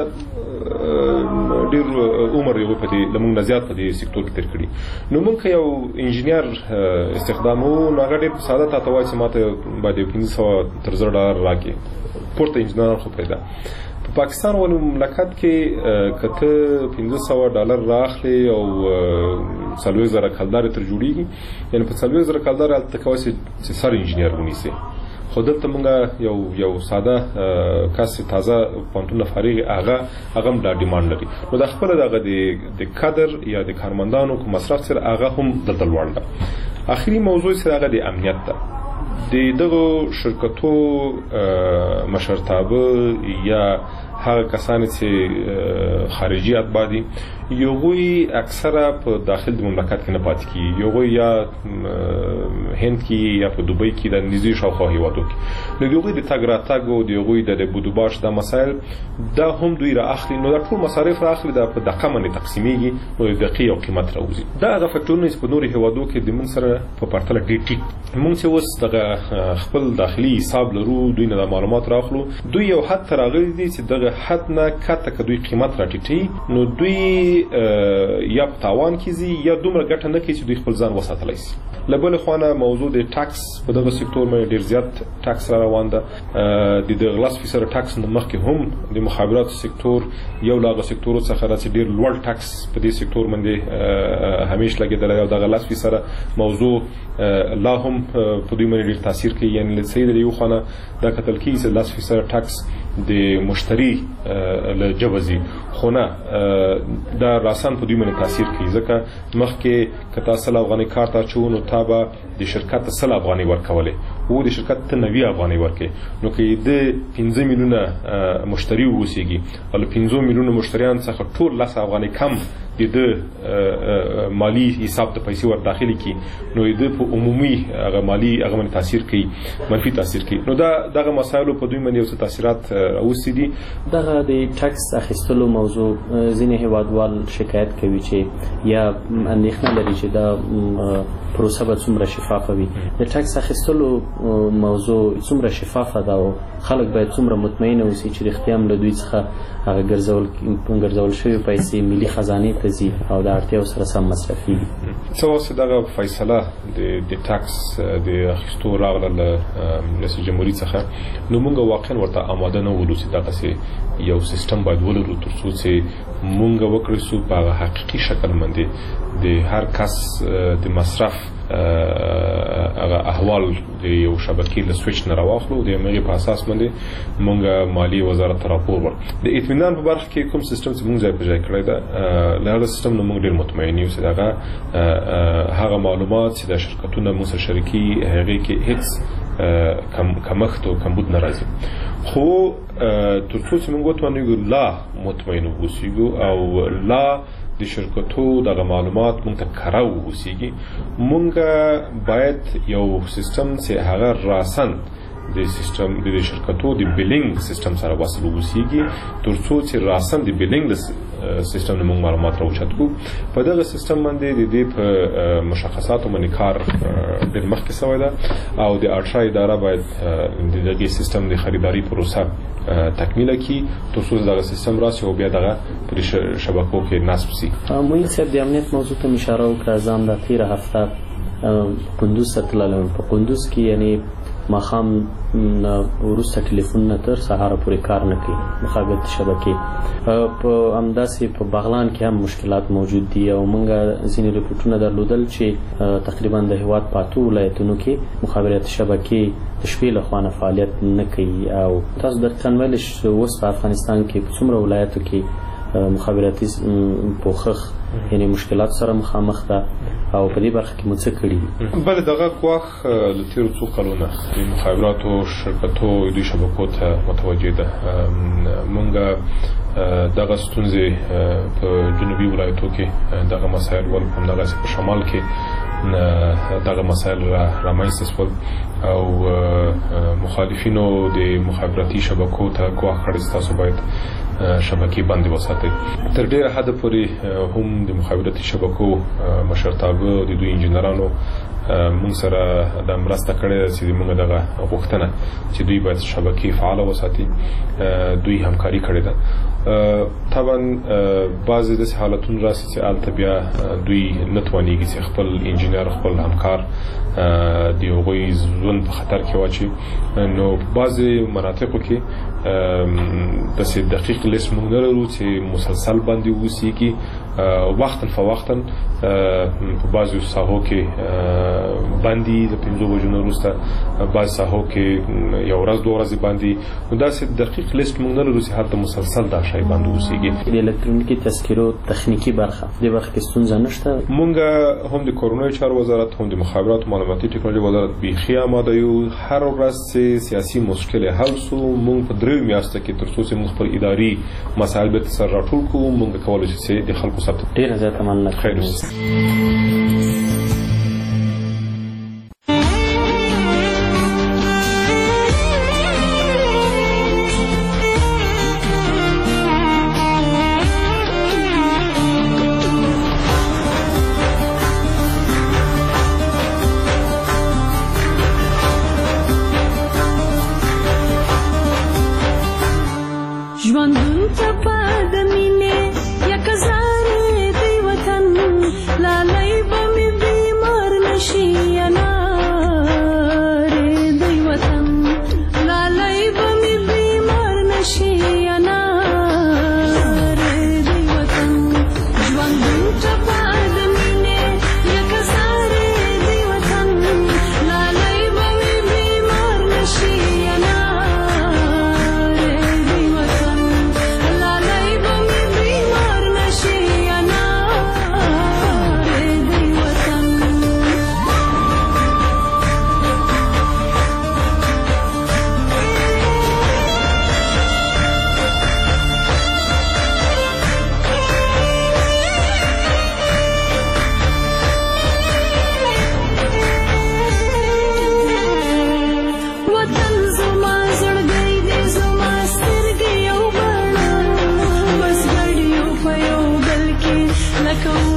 ډېر عمر یې په دې له موږ نه زیات په دې سکتور کې تېر کړي. نو موږ که یو انجینر استخداموو نو هغه ډېر په ساده تاته وایي چې ما ته باید یو پنځه سوه تر زر ډالر راکړي. پورته انجینران خو پیدا په پاکستان ولې مملکت کې که ته پنځه سوه ډالر راخلې او څلوېښت زره کلدار یې تر جوړېږي، یعنې په څلوېښت زره کلدار هلته کولی شې چې سر انجینر ونیسې. خو دلته مونږ یو یو ساده کس تازه پوهنتون فارغ هغه هغه هم دا ډیمانډ لري. نو د خپله دغه د کادر یا د کارمندانو کوم مصرف سره هغه هم دلته لوړ ده. آخري موضوع سره هغه د امنیت ده. د دغو شرکتو مشرتابه یا هغه کسان چې خارجي اتباع دي یوغوی اکثره په داخل د مملکت کې نه پاتې کیږي، یوغوی یا هند کې یا په دوبۍ کې د نږدې شاوخوا هیوادو کې. نو یوغوی د تګ راتګ او د یوغوی د بودوباش د مسایل دا هم دوی را اخلي، نو دا ټول مصارف را اخلي، دا په دقه باندې تقسیمیږي نو د دقیق او قیمت راوځي. دا هغه فکټورونه چې په نورو هیوادو کې د من سره په پرتله ډېر ټیټ. موږ چې اوس دغه خپل داخلي حساب لرو، دوی نه د معلومات راخلو، دوی یو حد ته راغلي دي چې دغه حد نه کته که دوی قیمت راټیټوي نو دوی یا په تاوان کې ځي یا دومره ګټه نه کوي چې دوی خپل ځان وساتلی شي. له بلې خوا نه موضوع د ټاکس په دغه سکتور باندې ډېر زیات ټاکس را روان ده. د دغه لس فیصده ټاکس نه مخکې هم د مخابراتو سکتور یو له هغه سکتورو څخه ده چې ډېر لوړ ټاکس په دې سکتور باندې همیش لګېدلی او دغه لس فیصده موضوع لا هم په دوی باندې ډېر تاثیر کوي. یعنې له څه د یو خوا نه دا کتل کېږي چې لس فیصده ټاکس د مشتری له جبه ځي، خو نه دا راسن په دوی باندې تاثیر کوي، ځکه مخکې که تا سل افغانۍ کار ته اچوو نو تا به د شرکت ته سل افغانۍ ورکولې، او د شرکت ته نوي افغانۍ ورکړې. نو که د پنځه میلیونه مشتري واوسېږي او له پنځو میلیونو مشتریانو څخه ټول لس افغانۍ کم د د مالی حساب ته پیسې ور داخلي کی نو د په عمومي هغه مالی هغه باندې تاثیر کوي، منفي تاثیر کوي. نو دا دغه مسایلو په دوی باندې یو څه تاثیرات راوستي دي. دغه د ټاکس اخیستلو موضوع ځینې هیوادوال شکایت کوي چې یا اندېښنه لري چې دا پروسه به څومره شفافه وي. د ټاکس اخیستلو موضوع څومره شفافه ده او خلک باید څومره مطمئنه اوسي چې رښتیا هم له دوی څخه هغه ګرځول ګرځول شوي پیسې ملي خزانې ته ځي او د اړتیاو سره سم مصرفېږي. څه وخت دغه فیصله د ټاکس د اخیستو راغله له رئیس جمهوري څخه نو موږ واقعا ورته آماده نه ولو چې دغسې یو سیستم باید ولرو تر څو چې موږ وکړی سو په هغه حقیقي شکل باندې د هر کس د مصرف هغه احوال د یو شبکې له سویچ نه راواخلو، د هغې په اساس باندې موږ مالی وزارت ته راپور ورکړو. د اطمینان په برخه کې کوم سیستم چې موږ ځای په ځای کړی ده له هغه سیستم نه موږ ډېر مطمئن یو چې هغه هغه معلومات چې د شرکتونه موږ سره شریکي هغې کې هېڅ کمښت او کمبود نه راځي. خو تر څو چې موږ وتوانیږو لا مطمئن واوسیږو او لا د شرکتو دغه معلومات مونږ ته کره واوسیږي، مونږ باید یو سیستم چې هغه راسن د سیستم د شرکتو د بیلینګ سیستم سره وصل واوسیږي تر څو چې راسن د بیلینګ سیستم نه مونږ معلومات راوچت کړو. په دغه سیستم باندې د دې په مشخصاتو باندې کار ډېر مخکې سوی ده او د اټرا اداره باید د دغه سیستم د خریداري پروسه تکمیله کی تر څو دغه سیستم راشي او بیا دغه پر شبکو کې نصب شي. موږ صاحب د امنیت موضوع ته اشاره وکړه. ځان د تیر هفته قندوز ته تللم. په قندوز کې یعنی ماښام وروسته ټلیفونونه تر سهاره پورې کار نه کوي مخابراتي شبکې. په همداسې په بغلان کې هم مشکلات موجود دي او موږ ځینې رپورټونه درلودل چې تقریبا د هېواد په اتو ولایتونو کې مخابراتي شبکې د شپې له خوا نه فعالیت نه کوي. او تاسو دقیقا ویلی اوس په افغانستان کې په څومره ولایتو کې مخابراتي پوښښ یعنی مشکلات سره مخامخ ده او په دې برخه کې مو څه کړي دي؟ بله دغه ګواښ له تېرو څو کلونه د مخابراتو شرکتو دوی شبکو ته متوجه ده. موږ دغه ستونزې په جنوبي ولایتو کې دغه مسایل ول همدغسې په شمال کې دغه مسایل رامنځته شول او مخالفینو د مخابراتي شبکو ته ګواښ کړی چې تاسو باید شبکې بندې وساتئ. تر ډېره حده پورې هم د مخابراتي شبکو مشرتابه د دوی انجینرانو موږ سره دا مرسته کړې ده چې موږ دغه غوښتنه چې دوی باید شبکې فعاله وساتي دوی همکاري کړې ده. طبعا بعضې داسې حالتونه راسي چې هلته بیا دوی نه توانیږي چې خپل انجینر خپل همکار د هغوی ژوند په خطر کې واچي. نو بعضې مناطقو کې داسې دقیق لیست موږ نه لرو چې مسلسل باندې واوسیږي. وقتا فوقتا په بعضو ساحو کې باندې د پنځو بجو نه وروسته بعض ساحو کې یو ورځ دوه ورځې باندې. نو داسې دقیق لیست موږ نه لرو چې هلته مسلسل دا شی باندې واوسیږي. د الکترونیکي تذکرو تخنیکي برخه په دې برخه کې ستونزه نشته؟ موږ هم د کورنیو چارو وزارت هم د مخابراتو معلوماتي ټکنالوژي وزارت بیخي آماده یو. هر ورځ چې سیاسي مشکل حل سو موږ په درې یو میاشته کې تر څو چې موږ خپل اداري مسایل به سره راټول کوو موږ کولی شو چې د خلکو سره ډېره زیاته مننه خیر Like a